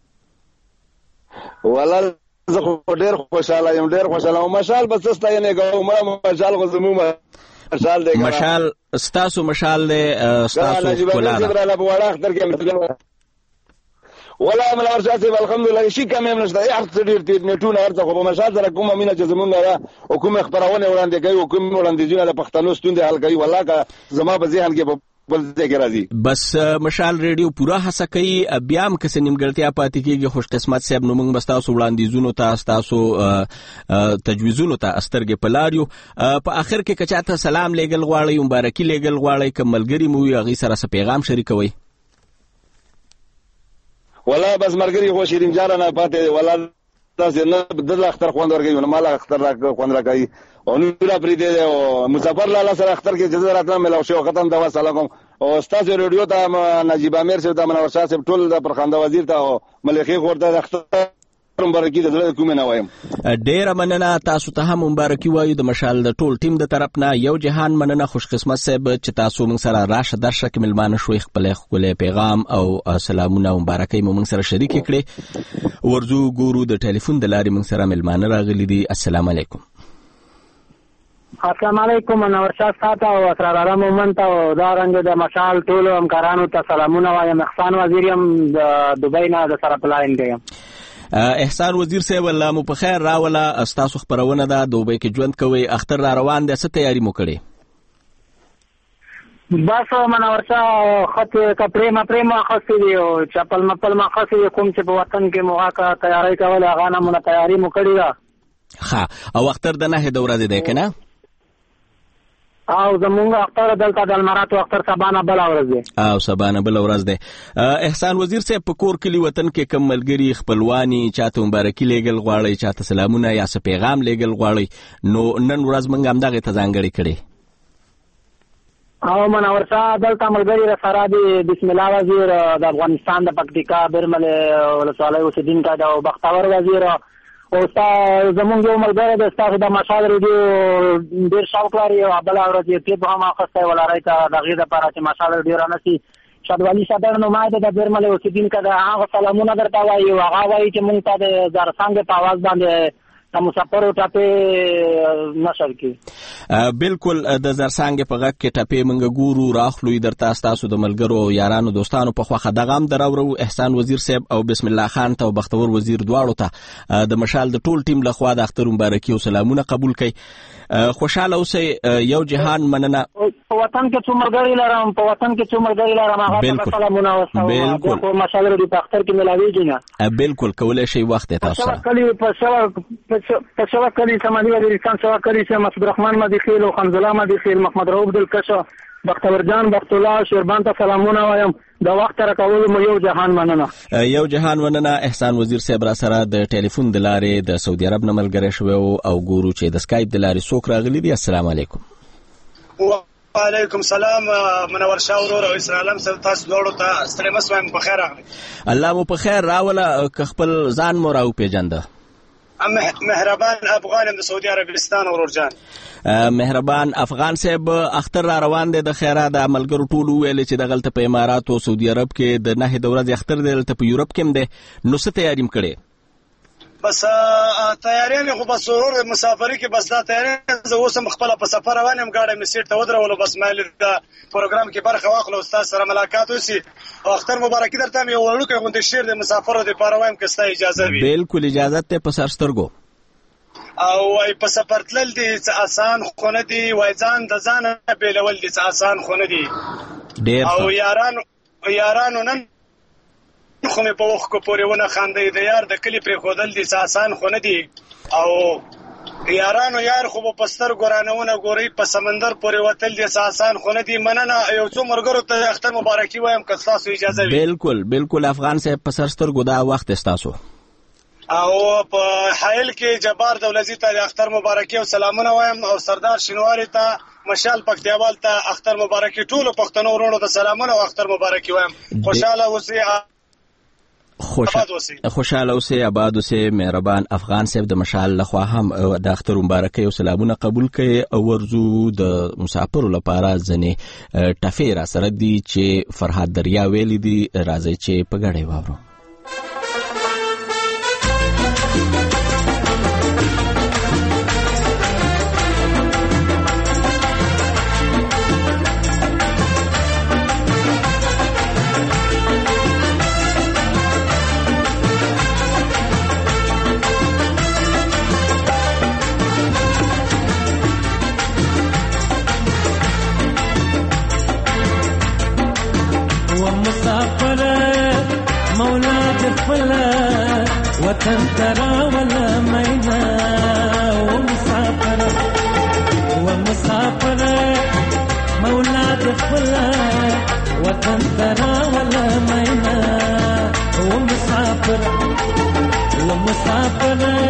S: ولا زه ډیر خوشاله یم ډیر خوشاله یم مشال بس ستای نه کوم مشال غزمو مشال دی
A: مشال ستاسو مشال دی ستاسو کولاله
S: ولا من ورشاتي الحمدلله شي کوم هم نشته یو څه ډیر تیر نیټونه ورته خو مشال سره کومه مینه چې زمونږ را او کومه خبرونه وړاندې کوي او کومه وړاندیزونه د پښتنو ستوند حل کوي والله کا زما په ذهن کې بل ځای راځي
A: بس مشال ریډیو پورا هڅه کوي بیا هم کس نیمګړتیا پاتې کیږي خوش قسمت صاحب نو موږ بستاسو وړاندیزونو ته تاسو تجویزونو ته استرګې پلاریو په اخر کې کچاته سلام لېګل غواړي مبارکي لېګل غواړي کملګری مو یو غي سره پیغام شریکوي
S: ولا بس مرګري خو شیرین جاره نه پاتې ولا تاسو نه بدل اختر خوند ورګي نو مال اختر را خوند راکړي او نو را پری دی او مسافر لاله سره اختر کې جزا راتنه ملو شو ختم دا والسلام او استاد ریډیو ته نجیب امیر صاحب ته منور شاه صاحب ټول د پرخنده وزیر ته او ملخي خورته اختر مبارکي د زړه کومه نه وایم.
A: ډېر مننه تاسو ته هم مبارکي وایو د مشال د ټول ټیم د طرف نه. یو جهان مننه خوش قسمت صاحب چې تاسو موږ سره راشه درشه کې ملمانه شوي خپل خپل پیغام او سلامونه او مبارکي موږ سره شریک کړي. ورزو ګورو د ټلیفون د لارې موږ سره ملمانه راغلي دي. السلام علیکم.
T: السلام علیکم منور شاه صاحب او اسرار مومن ته دا رنګ د مشال ټول همکارانو ته سلامونه وایم. احسان وزیر هم د دوبۍ نه د سره پلاین دی.
A: احسان وزیر صاحب الله مو په خیر راوله. استاسو خبرونه ده دوبۍ کې ژوند کوي اختر را روان دي څه تیاری مو کړې؟
T: بس منور شاه خط کپڑے ما پرې ما خاص دی او چپل مپل ما خاص دی کوم چې په وطن کې موها کا تیاری کول هغه نه مونږ تیاری مو کړی دا.
A: ها او اختر د نه دوره دی کنه
T: او زمونږ اختر دلته د المرات اختر سبانه بل ورځ دی
A: او سبانه بل ورځ دی. احسان وزیر صاحب په کور کلی وطن کې کم ملګری خپلوانی چاته مبارکي لېګل غواړي چاته سلامونه یا څه پیغام لېګل غواړي نو نن ورځ موږ هم دغه ته ځانګړي کړي.
T: او منور شاه دلته ملګری را سره دی بسم الله وزیر د افغانستان د پکتیکا برمل ولسوالۍ اوسیدونکی او بختور وزیر او زمونږ یو ملګری د ستاسو د مشال ریډیو ډېر شوق لري او بل ورځ یې ټیپ هم اخیستی ولرئ ته د هغې دپاره چې مشال ریډیو رانسي. شدوالي صدر نمایده د برمل اوسیدونکی د هغه سلامونه درته وایي او هغه وایي چې مونږ ته د زرڅانګې په اواز باندې د مسافرو ټاپې نشر کی.
A: بالکل د زرڅانګې په غږ کې ټاپې موږ ګورو راخلو درته ستاسو د ملګرو یارانو دوستانو په خوښه دغه هم دراوړو. احسان وزیر صاحب او بسم الله خان ته او بختور وزیر دواړو ته د مشال د ټول ټیم لخوا د اختر مبارکي او سلامونه قبول کړئ. خوشاله اوسئ. یو جهان مننه.
T: په وطن کې څو ملګري لرم په وطن کې څو ملګري لرم هغه ته سلامونه واستوم.
A: بالکل
T: په مشال ریډیو په اختر کې ملاویږي نه.
A: بالکل کولای شي وخت تاسو
T: سره کلی په سره په سوا کلی سمادي وزیرستان سوا کلی سه مسعود الرحمن مدي خیل او خنزله مدي خیل محمد رؤوف دلکشه بختور جان بخت الله شیربان ته سلامونه وایم. د وخت را کول مو یو جهان مننه.
A: یو جهان مننه. احسان وزیر صاحب را سره د ټلیفون د لارې د سعودي عرب نه ملګری شوی او ګورو چې د سکایپ د لارې څوک راغلي دي. السلام علیکم.
U: وعلیکم سلام منور شاه ورور او اسرائیل سره تاسو دوړو ته ستړي مسوایم په خیر راغلی.
A: الله مو په خیر راوله. که خپل ځان مو راو پیژنده.
U: مهربان افغان د سعودي عربستان ورور جان.
A: مهربان افغان صاحب اختر را روان دی د خیره د ملګرو ټول ویل چې دغلته په امارات او سعودي عرب کې د نه د ورځې اختر دی دلته په یورپ کې هم دی نو څه تیاری کړې؟
U: بس تیاری مې خو بس ورور مسافرۍ کې بس دا تیاری زه اوس هم خپل په سفر روان یم ګاډی مې سیټ ته ودرولو بس مې د پروګرام کې برخه واخلو استاد سره ملاقات وشي او اختر مبارکي درته مې یو وړوکی غونډه شعر د مسافرو لپاره وایم که ستا اجازه وي.
A: بالکل اجازه ته په سر سترګو.
U: او وای په سفر تلل دي څه آسان خو نه دي وای ځان د ځانه بیلول دي څه آسان خو نه دي. او یارانو یارانو نن خو مې په وخت کو پورې ونه خاندې د یار د کلی پرې خودل دي څه آسان خو نه دي. او یارانو یار خو په پستر ګورانونه ګوري په سمندر پورې وتل دي څه آسان خو نه دي. مننه یو څو مرګرو ته اختر مبارکي وایم که تاسو اجازه وي.
A: بالکل بالکل افغان صاحب په سر سترګو دا وخت تاسو
U: او په حایل کې جبار دولزی ته اختر مبارکي او سلامونه وایم او سردار شینواری ته مشال پکتیاوال ته اختر مبارکي ټول پښتنو ورونو ته سلامونه او اختر مبارکي وایم. خوشاله اوسئ خوشاله اوسئ آباد اوسئ. مهربان افغان صاحب د مشال لخوا هم د اختر مبارکي او سلامونه قبول کړي. او ورزو د مسافرو لپاره ځنې ټفې را سره دي چې فرهاد دریا ویلي دي راځي چې په ګډه واورو.
V: وطن ترى ولا مينا ومسافر ومسافر مولاد فلا وطن ترى ولا مينا ومسافر ومسافر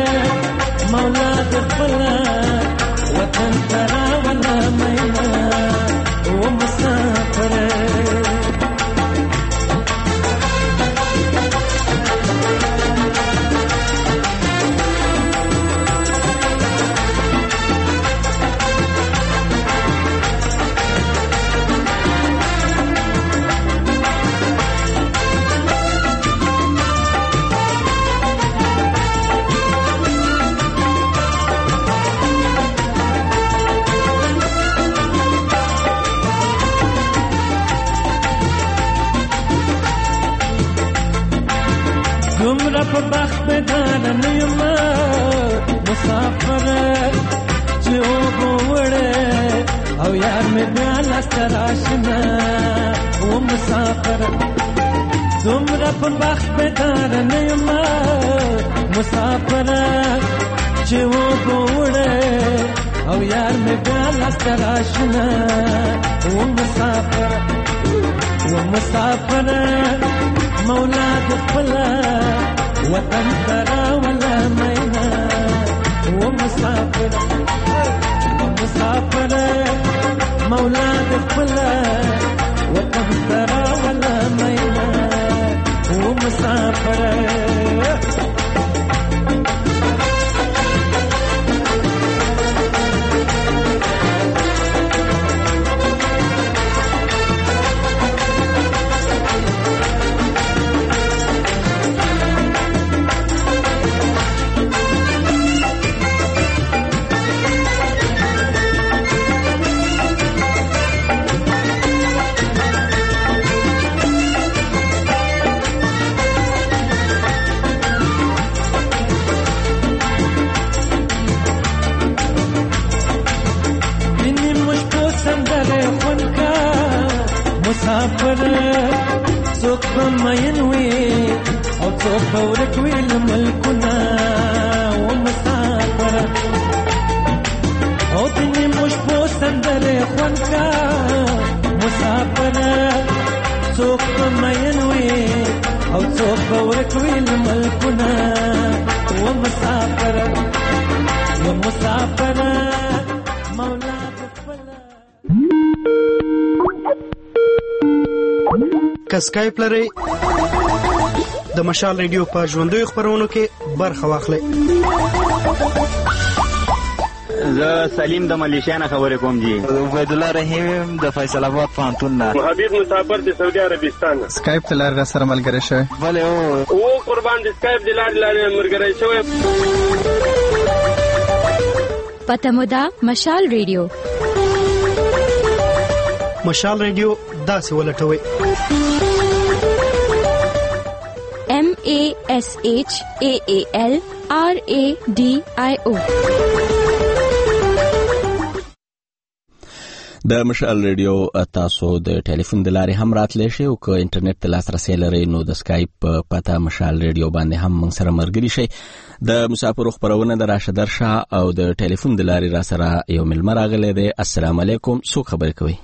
V: دومره په بخت بدانه نه یم مسافر چې اوبه وړې او یار مې بیا لاسته راشي نه و مسافر دومره په بخت بدانه نه یم مسافر چې اوبه وړې او یار مې بیا لاسته راشي نه و مسافر و مسافر مولا د خپل وطن ترا ولا مینا و مسافر و مسافر مولا د خپل وطن ترا ولا مینا و مسافر مسافر څوک به مین وي او څوک به ورک وي له ملکونه و مسافر او ځینې مو شپو سندرې خوند کا مسافر څوک به مین وي او څوک به ورک وي له ملکونه و مسافر و مسافر مولا
K: که سکایپ لرئ د مشال ریډیو په ژوندیو خپرونو کې برخه واخلئ.
L: زه سلیم د ملیشیا نه خبرې کوم جی. عبید الله رحیم د فیصل آباد پوهنتون نه.
C: حبیب مسافر د سعودي عربستان نه.
G: سکایپ ته لاره سره ملګری شوی.
C: بله او او قربان د سکایپ د لارې لارې ملګری شوی.
J: پته مو ده مشال ریډیو.
K: مشال ریډیو داسې ولټوئ.
J: M A S H A A L R A D I O.
A: د مشال ریډیو تاسو د ټلیفون د لارې هم راتلی شئ او که انټرنیټ ته لاسرسی لرئ نو د سکایپ پته مشال ریډیو باندې هم موږ سره ملګري شئ. د مسافرو خپرونه د راشه درشه او د ټلیفون د لارې را سره یو مېلمه راغلی دی. السلام علیکم، څوک خبرې کوئ؟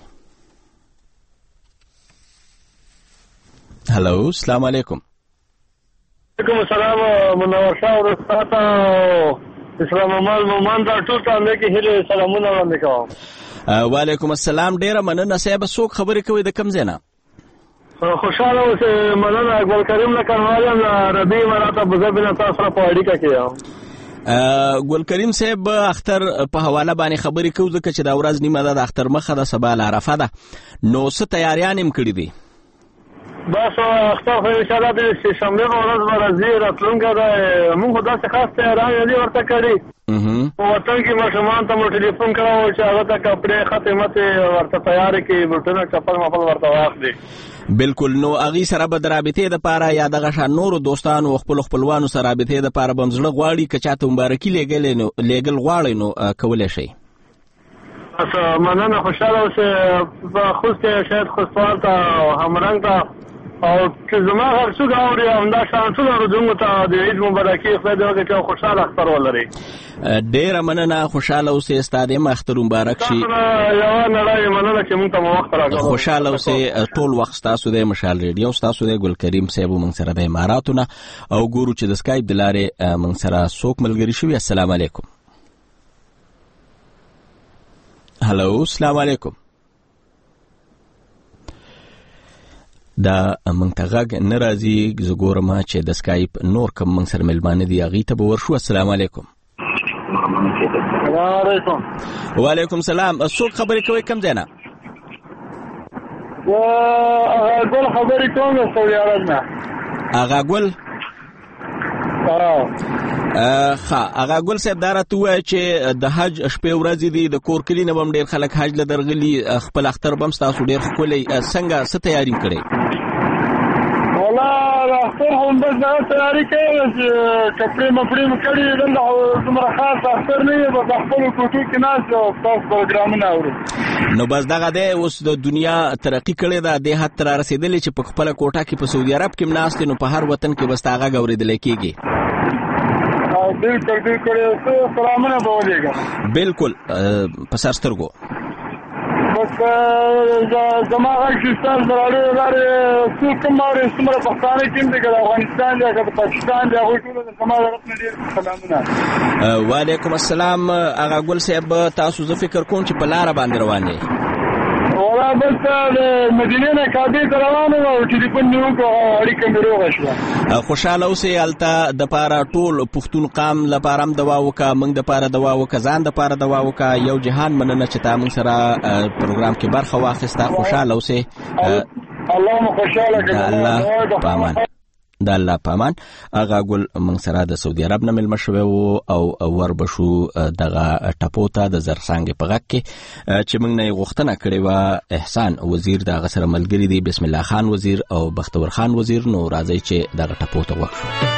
A: هلو، السلام علیکم.
C: وعلیکم السلام. منور شاه ورسات او اسلام محمد مومن دا ټول ته کې هله سلامونه وړاندې کوم.
A: وعلیکم السلام. ډیره مننه. صاحب څوک خبرې کوي د کوم ځای نه؟
C: خوشاله اوسه. مننه. اکبر کریم لکنوالم ربی مراته بزبنه تاسو سره په اړیکه کې یم.
A: ګل کریم صاحب اختر په حواله باندې خبرې کوو ځکه چې دا ورځ نیمه ده د اختر مخه ده، سبا عرفه ده، نو څه تیاریان هم کړي دي؟
C: بس اختر خو انشاءالله د شنبې په ورځ به راځي راتلونکې ده. موږ خو داسې خاص تیاران نه دي ورته کړي. په وطن کې ماشومان ته مو ټلیفون کړی چې هغه ته کپړې ختې متې ورته تیارې کړي، بوټونه چپل مپل ورته واخلي.
A: بالکل. نو هغې سره به د رابطې دپاره یا دغه شان نورو دوستانو او خپلو خپلوانو سره رابطې دپاره به هم زړه غواړي که چاته مبارکي لیږل غواړئ نو کولی شئ.
C: بس مننه. خوشحاله اوسئ. په خوست کې شاید خوستوال ته همرنګ ته او چې زما هر څوک اوري همدا شان ټولو اورېدونکو ته د عید مبارکي خدای دې وکړي چې خوشحاله اختر ولري.
A: ډېره مننه. خوشحاله اوسئ. ستا د یم اختر مبارک شي.
C: یوه نړۍ مننه چې موږ ته مو وخت راکړو.
A: خوشحاله اوسئ. ټول وخت ستاسو دی. مشال ریډیو ستاسو دی. ګل کریم صاحب موږ سره د اماراتو نه او ګورو چې د سکایپ د لارې موږ سره څوک ملګري شوي. السلام علیکم. هلو، السلام علیکم. دا موږ ته غږ نه راځي. زه ګورم چې د سکایپ نور کوم موږ سره مېلمانه دي هغې ته به ورشو. السلام علیکم.
C: السلام علیکم.
A: وعلیکم السلام. څوک خبرې کوئ کوم ځای نه؟
C: ګل خبرې کوم د سعودي عرب نه.
A: اغا ګل؟ ښه. اغا ګل صاحب دا راته ووایه چې د حج شپې ورځې دي، د کور کلي نه به هم ډېر خلک حج له درغلي، خپل اختر به هم ستاسو ډېر ښکلی. څنګه څه تیاري م کړی؟
C: والله د اختر نور هم بس دا تیاری کوي چې کپړې مپړې مې کړي دلته دومره خاص اختر نه وي بس خپل کوټو کې ناست او تاسو پروګرامونه اورو
A: نو بس دغه دی اوس د دنیا ترقی کړې ده د حد تر رسیدلې چې په خپل کوټه کې په سعودي عرب کې ناست نو په هر وطن کې بس تاغه غوړېدل کېږي
C: او بالکل بالکل څه سلامونه به ولېږم
A: بالکل په سرسترګو
C: بس زما غږ چې ستاسو د راډیو له لارې څوک کوم اوري څومره پښتانه کې دي که د افغانستان دي که د پاکستان دي هغوی ټولو د زما د طرف نه ډېر سلامونه.
A: وعلیکم السلام. هغه ګل صاحب تاسو زه فکر کوم چې په لاره باندې روان یې.
C: ولا بس د مدینې نه کابل ته روان وم او ټلیفون مې وکړ اړیکه مې روغه شوه.
A: خوشحاله اوسئ. هلته دپاره ټول پښتون قام لپاره هم دوا وکړه، موږ دپاره دوا وکړه، ځان دپاره دوا وکړه. یو جهان مننه چې تا موږ سره پروګرام کې برخه واخیسته. خوشحاله اوسئ.
C: الله مو خوشحاله کړي.
A: الله پامان د الله پامان. هغه ګل موږ سره د سعودي عرب نه مېلمه شوی و او وربشو دغه ټپو ته د زرڅانګې په غږ کې چې موږ نه یې غوښتنه کړې وه. احسان وزیر د هغه سره ملګري دي، بسم الله خان وزیر او بختور خان وزیر. نو راځئ چې دغه ټپو ته غوږ شو.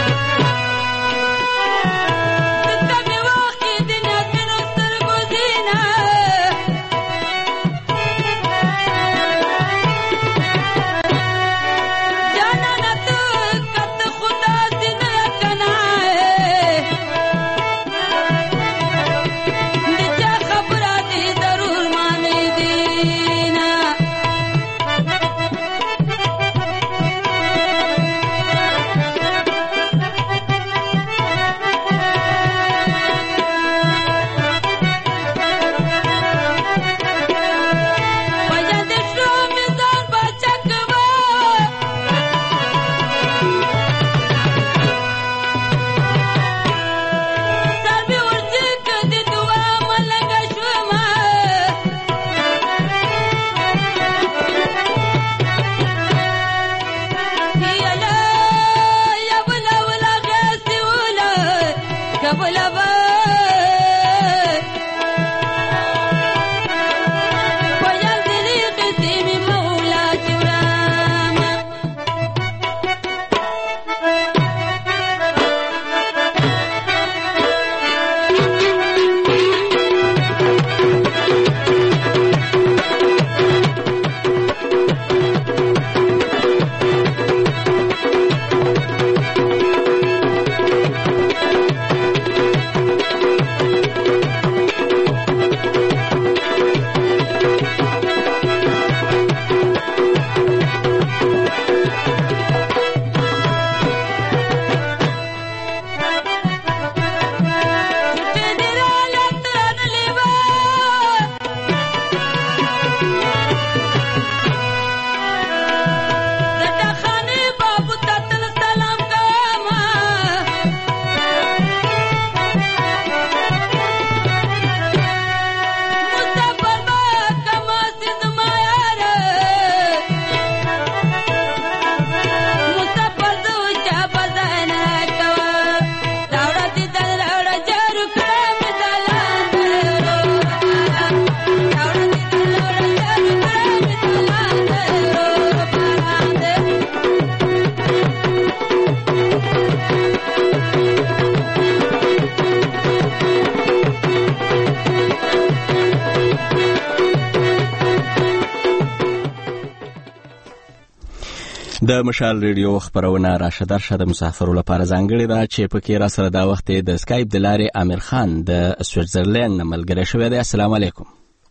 A: د مشال ریډیو خبرونه راشه درشه د مسافرو لپاره ځانګړې ده چې پکې را سره دا وخت د اسکایپ د لارې امیر خان د سویټزرلند نه ملګری شوی دی. السلام علیکم.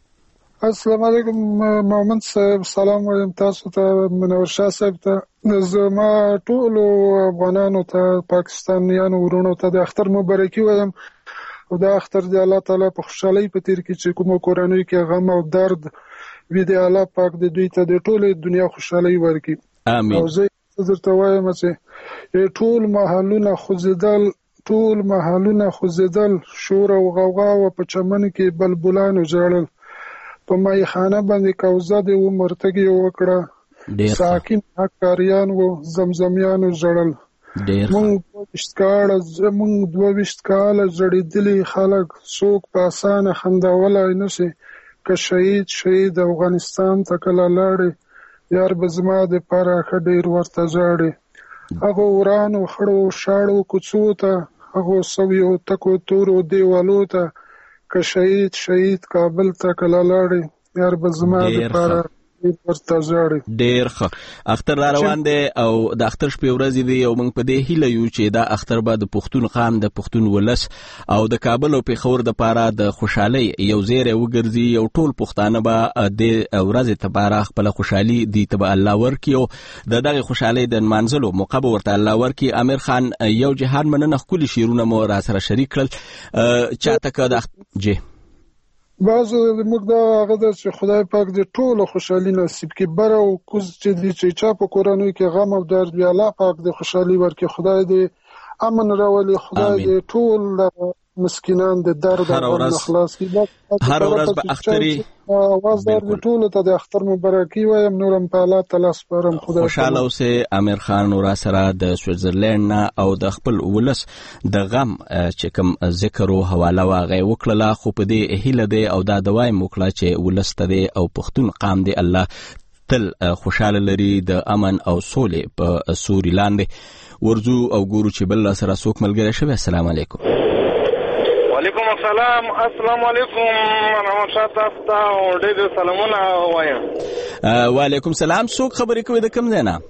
D: السلام علیکم محمد صاحب. سلام وایم تاسو ته، منور شاه صاحب ته، زما ټولو افغانانو ته، پاکستانیانو ورونو ته د اختر مبارکي وایم او دا اختر دی الله تعالی په خوشحالۍ په تیر کې چې کومو کورنیو کې غم او درد وي دی الله پاک د دوی ته د ټولې دنیا خوشحالۍ ورکړي.
A: امين.
D: او زه درته وایم چې ټول محلونه خوځېدل ټول محلونه خوځېدل شور او غوغا او په چمن کې بلبلانو ژړل، په مایخانه باندې کوزه د مرتګي وکړه، ساکن حکاریان و زمزمیانو ژړل. مونږ دوه کاله زمونږ دوه کاله ژړېدلي خلک څوک په اسانه خندولی نشي که شهید شهید افغانستان ته کله لاړې یار به زما د پاره ښه ډېر ورته ژاړې. هغه ورانو خړو شاړو کوڅو ته، هغه سویو تکو تورو دیوالو ته، که شهید شهید کابل ته کله لاړې یار به زما دپاره ورته ژاړي.
A: ډېر ښه اختر را روان دی او د اختر شپې ورځې دي او موږ په دې هیله یو چې دا اختر به د پښتون قام د پښتون ولس او د کابل او پېښور دپاره د خوشحالۍ یو زیری وګرځي او ټول پښتانه به د ورځې دپاره خپله خوشحالي دوی ته به الله ورکړي او د دغې خوشحالۍ د نمانځلو موقع به ورته الله ورکړي. امیر خان یو جهان مننه ښکلي شعرونه مو را سره شریک کړل. چاته که د جی
D: بعضو موږ دا هغه ده چې خدای پاک دې ټوله خوشحالي نصیب کړي. بره او کوز چې دي چې چا په کورنیو کې غم او درد وي، الله پاک دې خوشحالي ورکړي، خدای دې امن راولي، خدای دې ټول مسکینان د درد او غم خلاص کړي.
A: هر ورځ به اختري
D: اواز در ټولو ته د اختر مبارکي وایم. نورم په الله تعالی سپارم. خدای
A: خوشاله اوسې. امیر خان نور سره د سویټزرلند نه او د خپل ولس د غم چې کوم ذکر او حواله واغې وکړه، خو په دې هیله دی او دا دوایم وکړه چې ولس ته او پښتون قام دی الله تل خوشاله لري د امن او سولې په سوري لاندې. ورځو او ګورو چې بل سره څوک ملګری شوی. السلام علیکم.
C: وعلیکم السلام. السلام علیکم محمد شاه تاسو ته ډېر سلامونه وایم.
A: وعلیکم السلام. څوک خبرې کوي د کوم ځای نه؟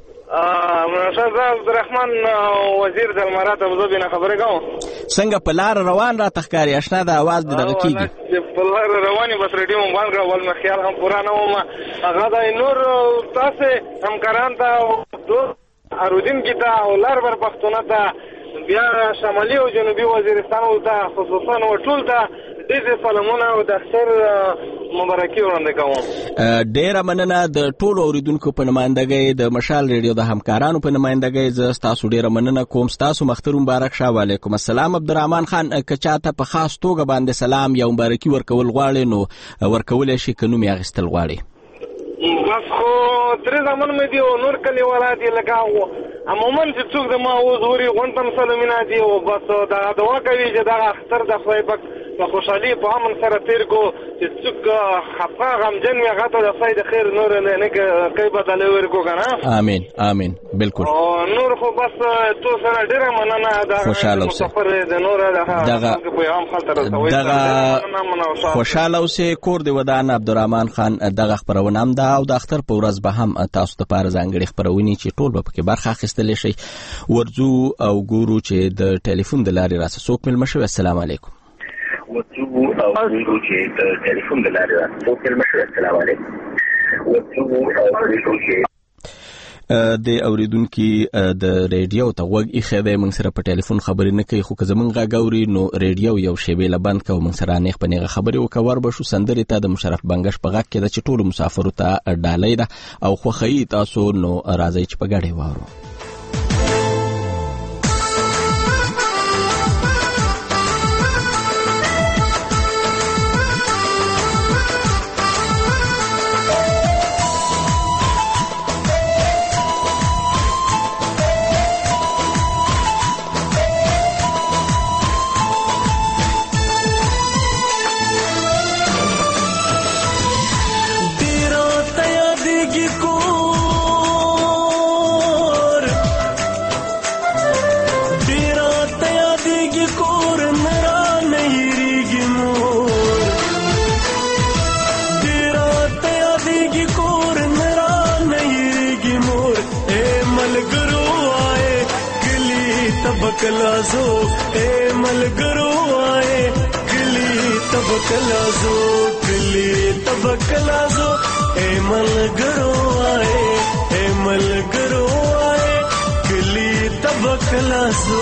C: محمد شاه عبدالرحمن وزیر د امارات ابوظبي نه خبرې کوم.
A: څنګه په لار روان راته ښکاري؟ اشنا د اواز دې دغه کېږي.
C: په لار روان یم، بس ریډیو مو بند کړه، ول مې خیال هم پوره نه وم. هغه د نور تاسې همکاران ته اورودونکي ته او لار بر پښتونه ته بیا شمالي او جنوبي وزیرستان ته خصوصا او ټول ته ډېر سلامونه او د اختر مبارکي وړاندې کوم.
A: ډېره مننه د ټولو اورېدونکو په نمایندګۍ د مشال ریډیو د همکارانو په نمایندګۍ زه ستاسو ډېره مننه کوم. ستاسو مختر مبارک شه. وعلیکم السلام. عبدالرحمن خان که چاته په خاص توګه باندې سلام یا مبارکي ورکول غواړي نو ورکولی شي، که نوم یې اخیستل غواړي.
C: بس خو درې زامن مې دي او نور کلیوالات دي لکه عموما چې څوک د ما اوس وري غونډ ته مسلمانان دي او بس دا دعا کوي چې دا اختر د خدای پاک په خوشحالي په امن سره تیر کو، چې څوک خفه غمجن وي هغه ته د خدای د خیر نور نه کوي بدله ورکو که نه.
A: امین امین. بالکل.
C: او نور خو بس تو سره ډېره مننه. دغه مسافر د نور دغه پیغام خلته رسوي.
A: دغه خوشحاله اوسې. کور دې ودان. عبدالرحمن خان دغه خپرونه هم ده او د اختر په ورځ به هم تاسو دپاره ځانګړې خپرونې چې ټول به پکې برخه اخیستلی شئ. ورځو او ګورو چې د ټلیفون د لارې راسه څوک مېلمه شوی. السلام علیکم.
E: ورځو او ګورو چې د ټلیفون د لارې راسه څوک مېلمه شوی. السلام علیکم. ورځو او ګورو چې
A: د اوریدونکي د ریډیو ته غوږ ایښی دی، موږ سره په ټلیفون خبرې نه کوي، خو که زموږ غږ اوري نو ریډیو یو شیبې له بند کړه او موږ سره نیغ په نیغه خبرې وکړه. ور به شو سندرې ته د مشرف بنګش په غږ کې ده چې ټولو مسافرو ته ډالۍ ده او خوښوي تاسو، نو راځئ چې په ګډه واورو.
P: कलाजो ए मलगरो आए गली तब कलाजो गली तब कलाजो ए मलगरो आए ए मलगरो आए गली तब कलाजो.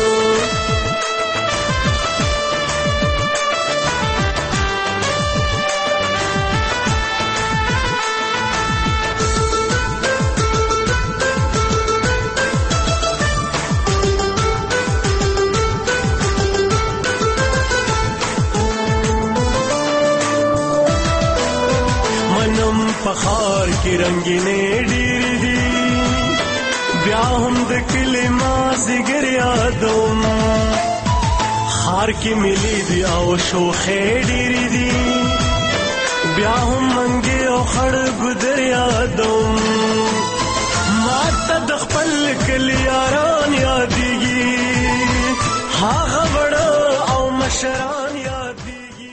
P: पखार की रंगीने डीरी दी ब्याहम द किले माज़िगर यादों हार की मिली दी आओ शोखे डीरी दी ब्याहम मंगे ओ खड़ गुदर यादों
V: ماته د خپل کلی یاران یادېږي هغه وړه او مشران یادېږي.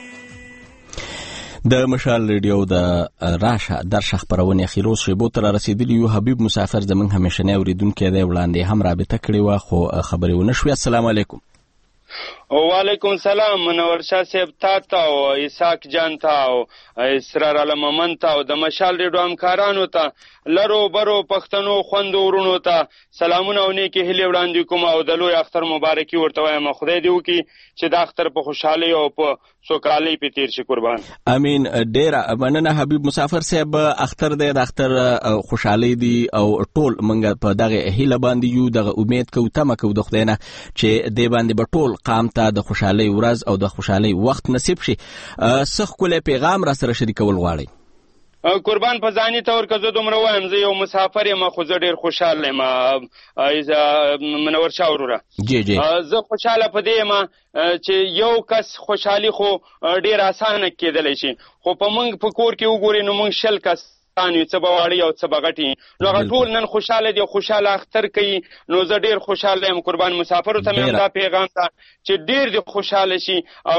A: د مشال ریډیو د راشه درشه خپرونې اخیرو شیبو ته رسیدلی یو. حبیب مسافر زموږ همیشنی اوریدونکی دی، وړاندې هم رابطه کړې وه خو خبرې ونه شوې. السلام علیکم.
F: وعلیکم السلام منور شاه صاحب تا ته او اسحاق جان ته او اسرار علم من ته او د مشال ریډیو همکارانو ته لرو برو پښتنو خوندو ورونو ته سلامونه او نیکې هیلې وړاندې کوم او د لوی اختر مبارکي ورته وایم. خدای دې وکړي چې د اختر په خوشحالۍ او په سوکالۍ په تیر شي. قربان
A: امین. ډیره مننه حبیب مسافر صاحب. اختر دی، د اختر خوشحالۍ دی او ټول موږ په دغه هیله باندې یو، دغه امید کوو تمه کوو د خدای نه چې دې باندې به ټول قام ته د خوشحالۍ ورځ او د خوشحالۍ وخت نصیب شي. څه ښکلی پیغام را سره شریکول غواړئ؟
F: قربان په ځاني تور که زه دومره وایم زه یو مسافر یم خو زه ډېر خوشحاله یم منور شاه وروره.
A: جی جی
F: زه خوشحاله په دې یم چې یو کس خوشحالي خو ډېر اسانه کېدلی شي، خو په موږ په کور کې وګورئ نو موږ شل کس څه به واړی او څه به غټي، نو هغه ټول نن خوشحاله دي، خوشحاله اختر کوي. نو زه ډېر خوشحاله یم. قربان مسافرو ته مې هم دا پیغام ته چې ډېر دې خوشحاله شي او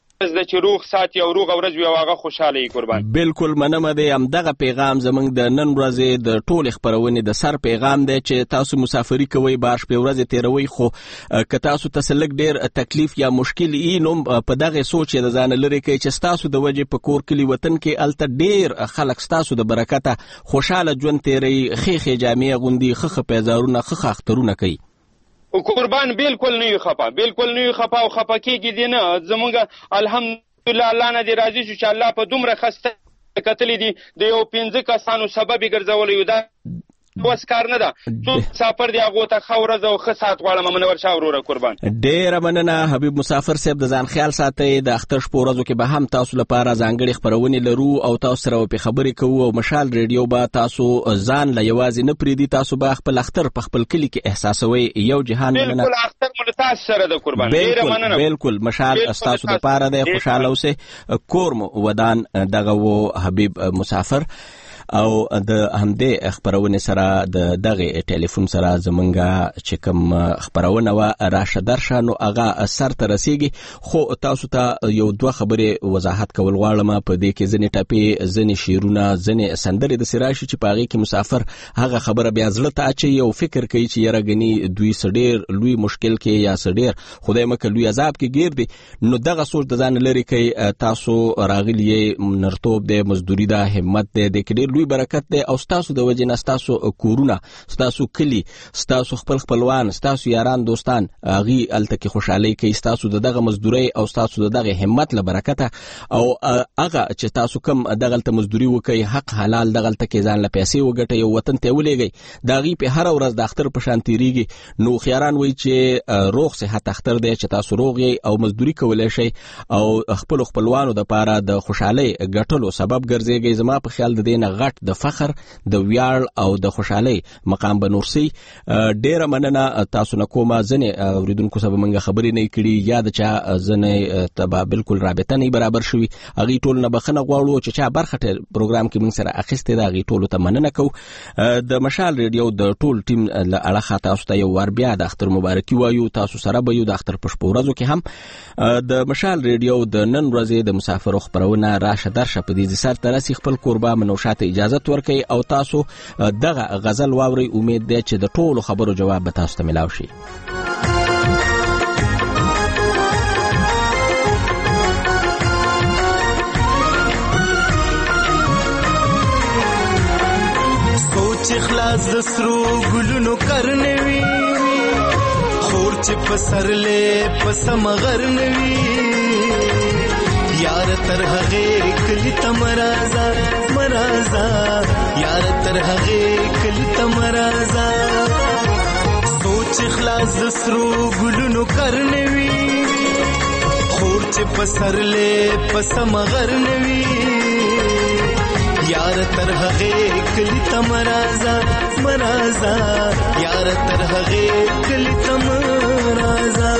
F: د چې روغ ساتي او روغ ورځ وي او هغه خوشحاله وي. قربان
A: بالکل مننه دی. همدغه پیغام زموږ د نن ورځې د ټولې خپرونې د سر پیغام دی چې تاسو مسافري کوئ، بار شپې ورځې تېروئ، خو که تاسو ته څه لږ ډېر تکلیف یا مشکل یي نو په دغې سوچ یې د ځانه لرې کوئ چې ستاسو د وجې په کور کلي وطن کې هلته ډېر خلک ستاسو د برکته خوشحاله ژوند تېروي، ښې ښې جامې اغوندي، ښه ښه پیزارونه، ښه ښه اخترونه کوي.
F: قربان بالکل نه یو خپه، بالکل نه یو خپه او خپه کېږي دي نه. زموږ الحمدلله الله نه دې راضي شو چې الله په دومره خسته کتلې دي د یو پنځه کسانو سبب یې ګرځولی یو. دا بس کار نه ده. څو مسافر دی هغو ته ښه ورځ او ښه ساعت غواړم منور شاه وروره. قربان
A: ډېره مننه حبیب مسافر صاحب. د ځان خیال ساتئ. د اختر شپو ورځو کې به هم تاسو لپاره ځانګړې خپرونې لرو او تاسو سره به خبرې کوو او مشال ریډیو به تاسو ځان له یوازې نه پرېږدي، تاسو به خپل اختر په خپل کلي کې احساسوئ. یو جهان مننه.
F: بالکل اختر مو له تاسو سره ده. قربان ډېره مننه.
A: بالکل مشال ستاسو دپاره دی. خوشحاله اوسئ. کور مو ودان. دغه و حبیب مسافر او د همدې خپرونې سره د دغه ټلیفون سره زمونږ چې کوم خپرونه و راشه درشه نو هغه سر ته رسیږي. خو تاسو ته یو دوه خبرې وضاحت کول غواړم. په دې کې ځینې ټپې، ځینې شعرونه، ځینې سندرې د سراشي چې په هغې کې مسافر هغه خبره بیا زړه ته اچوي او فکر کوي چې یاره ګنې دوی څه ډېر لوی مشکل کې یا څه ډېر خدای مکه لوی عذاب کې ګیر دي. نو دغه سوچ د ځان لرې کوي. تاسو راغلي یې نرتوب دی، مزدوري ده، همت دی، د کې ډېر لوی برکت دی او ستاسو د وجې نه ستاسو کورونه، ستاسو کلي، ستاسو خپل خپلوان، ستاسو یاران دوستان هغوی هلته کې خوشحالۍ کوي ستاسو د دغه مزدورۍ او ستاسو د دغه همت له برکته. او هغه چې تاسو کوم دغلته مزدوري وکئ، حق حلال دغلته کې ځان له پیسې وګټئ او وطن ته یې ولېږئ، د هغې پې هره ورځ د اختر په شان تېرېږي. نو خیاران وایي چې روغ صحت اختر دی، چې تاسو روغ یئ او مزدوري کولی شئ او خپلو خپلوانو دپاره د خوشحالۍ ګټلو سبب ګرځېږئ. زما په خیال د دې نه غټ د فخر، د ویاړ او د خوشحالۍ مقام به نور سي. ډېره مننه تاسو نه کومه. ځینې اورېدونکو سره به موږ خبرې نه کړي یا د چا ځینې ته به بالکل رابطه نه برابر شوي، هغوی ټولو نه بخښنه غواړو. چې چا برخه پروګرام کې موږ سره اخیستې ده هغوی ټولو ته مننه کوو. د مشال ریډیو د ټول ټیم له اړخه تاسو ته یو وار بیا د اختر مبارکي وایو. تاسو سره به یو د اختر په شپو ورځو کې هم. د مشال ریډیو د نن ورځې د مسافرو خپرونه راشه درشه په دې سر ته رسي. خپل کوربه منوشا ته اجازت ورکوي او تاسو دغه غزل واورئ. امید دی چې د ټولو خبرو جواب به تاسو ته ملاو شي.
P: سوچ خلاص د سرو ګلونو کرنوي، خور چې پسرلې پسم غرنوي، یار تر هغه کلی تمرازا مرازا، یار تر هغه کلی تمرازا. سوچ خلاص د سرو ګلونو کرنوي، خور چې پسرلې پسم غرنوي، یار تر هغه کلی تمرازا مرازا، یار تر هغه کلی تمرازا.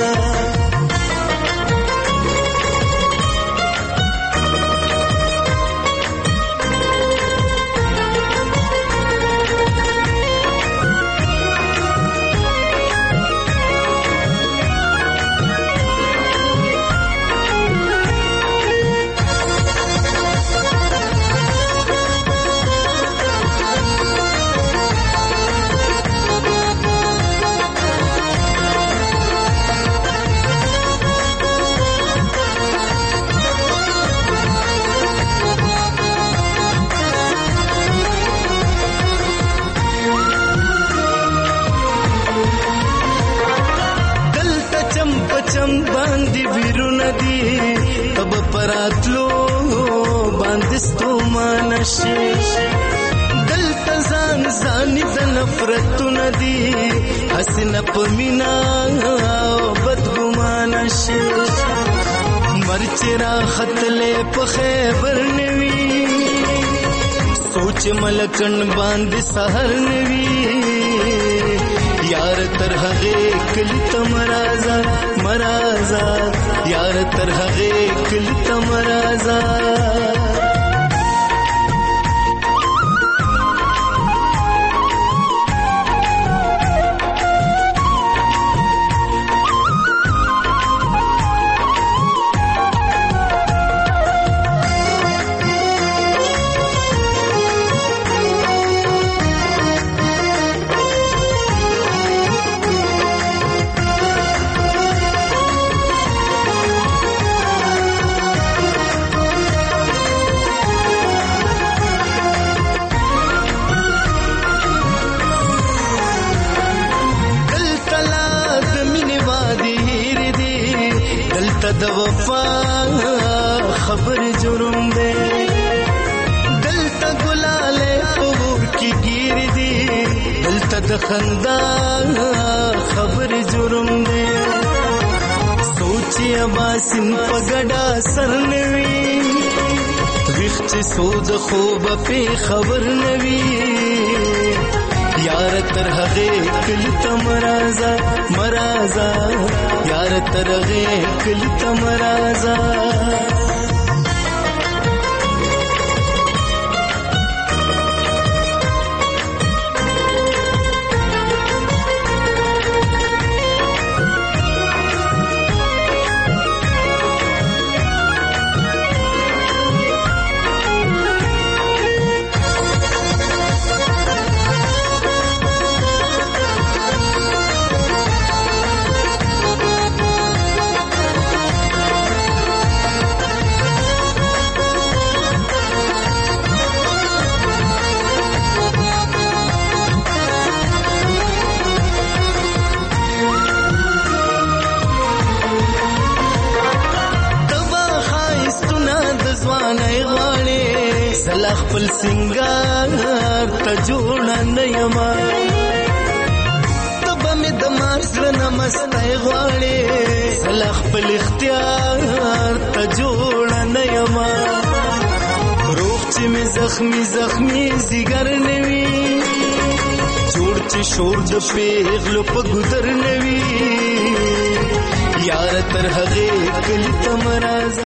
P: پراتلو باندې ستومانه شي دلته ځان ځاني د نفرتونه دي حسنه په مینا بدګمانه شي مرچ را خطلې په خیبر نوي سوچ ملکن باندې سحر نوي یار تر هغه کلی تمرازا مرازا یار تر هغه کلی تمرازا د وفا خبر جرم دے دلتا گلالے پور کی گیر دی دلتا د خندا خبر جرم دے سوچی اباسن پگڑا سرنوی ویخچ سود خوب پی خبر نوی یار تر هغه کلی تمرازا مرازا یار تر هغه کلی تمرازا خپل سنگار ته جوړ نه یما تب مې د مارسل نمسته غواړې سلا خپل اختیار ته جوړ نه یما روح چې مې زخمی زخمی زیګر نوي جوړ چې شور د پیغلو په ګذر نوي یار تر هغه کلی تمراز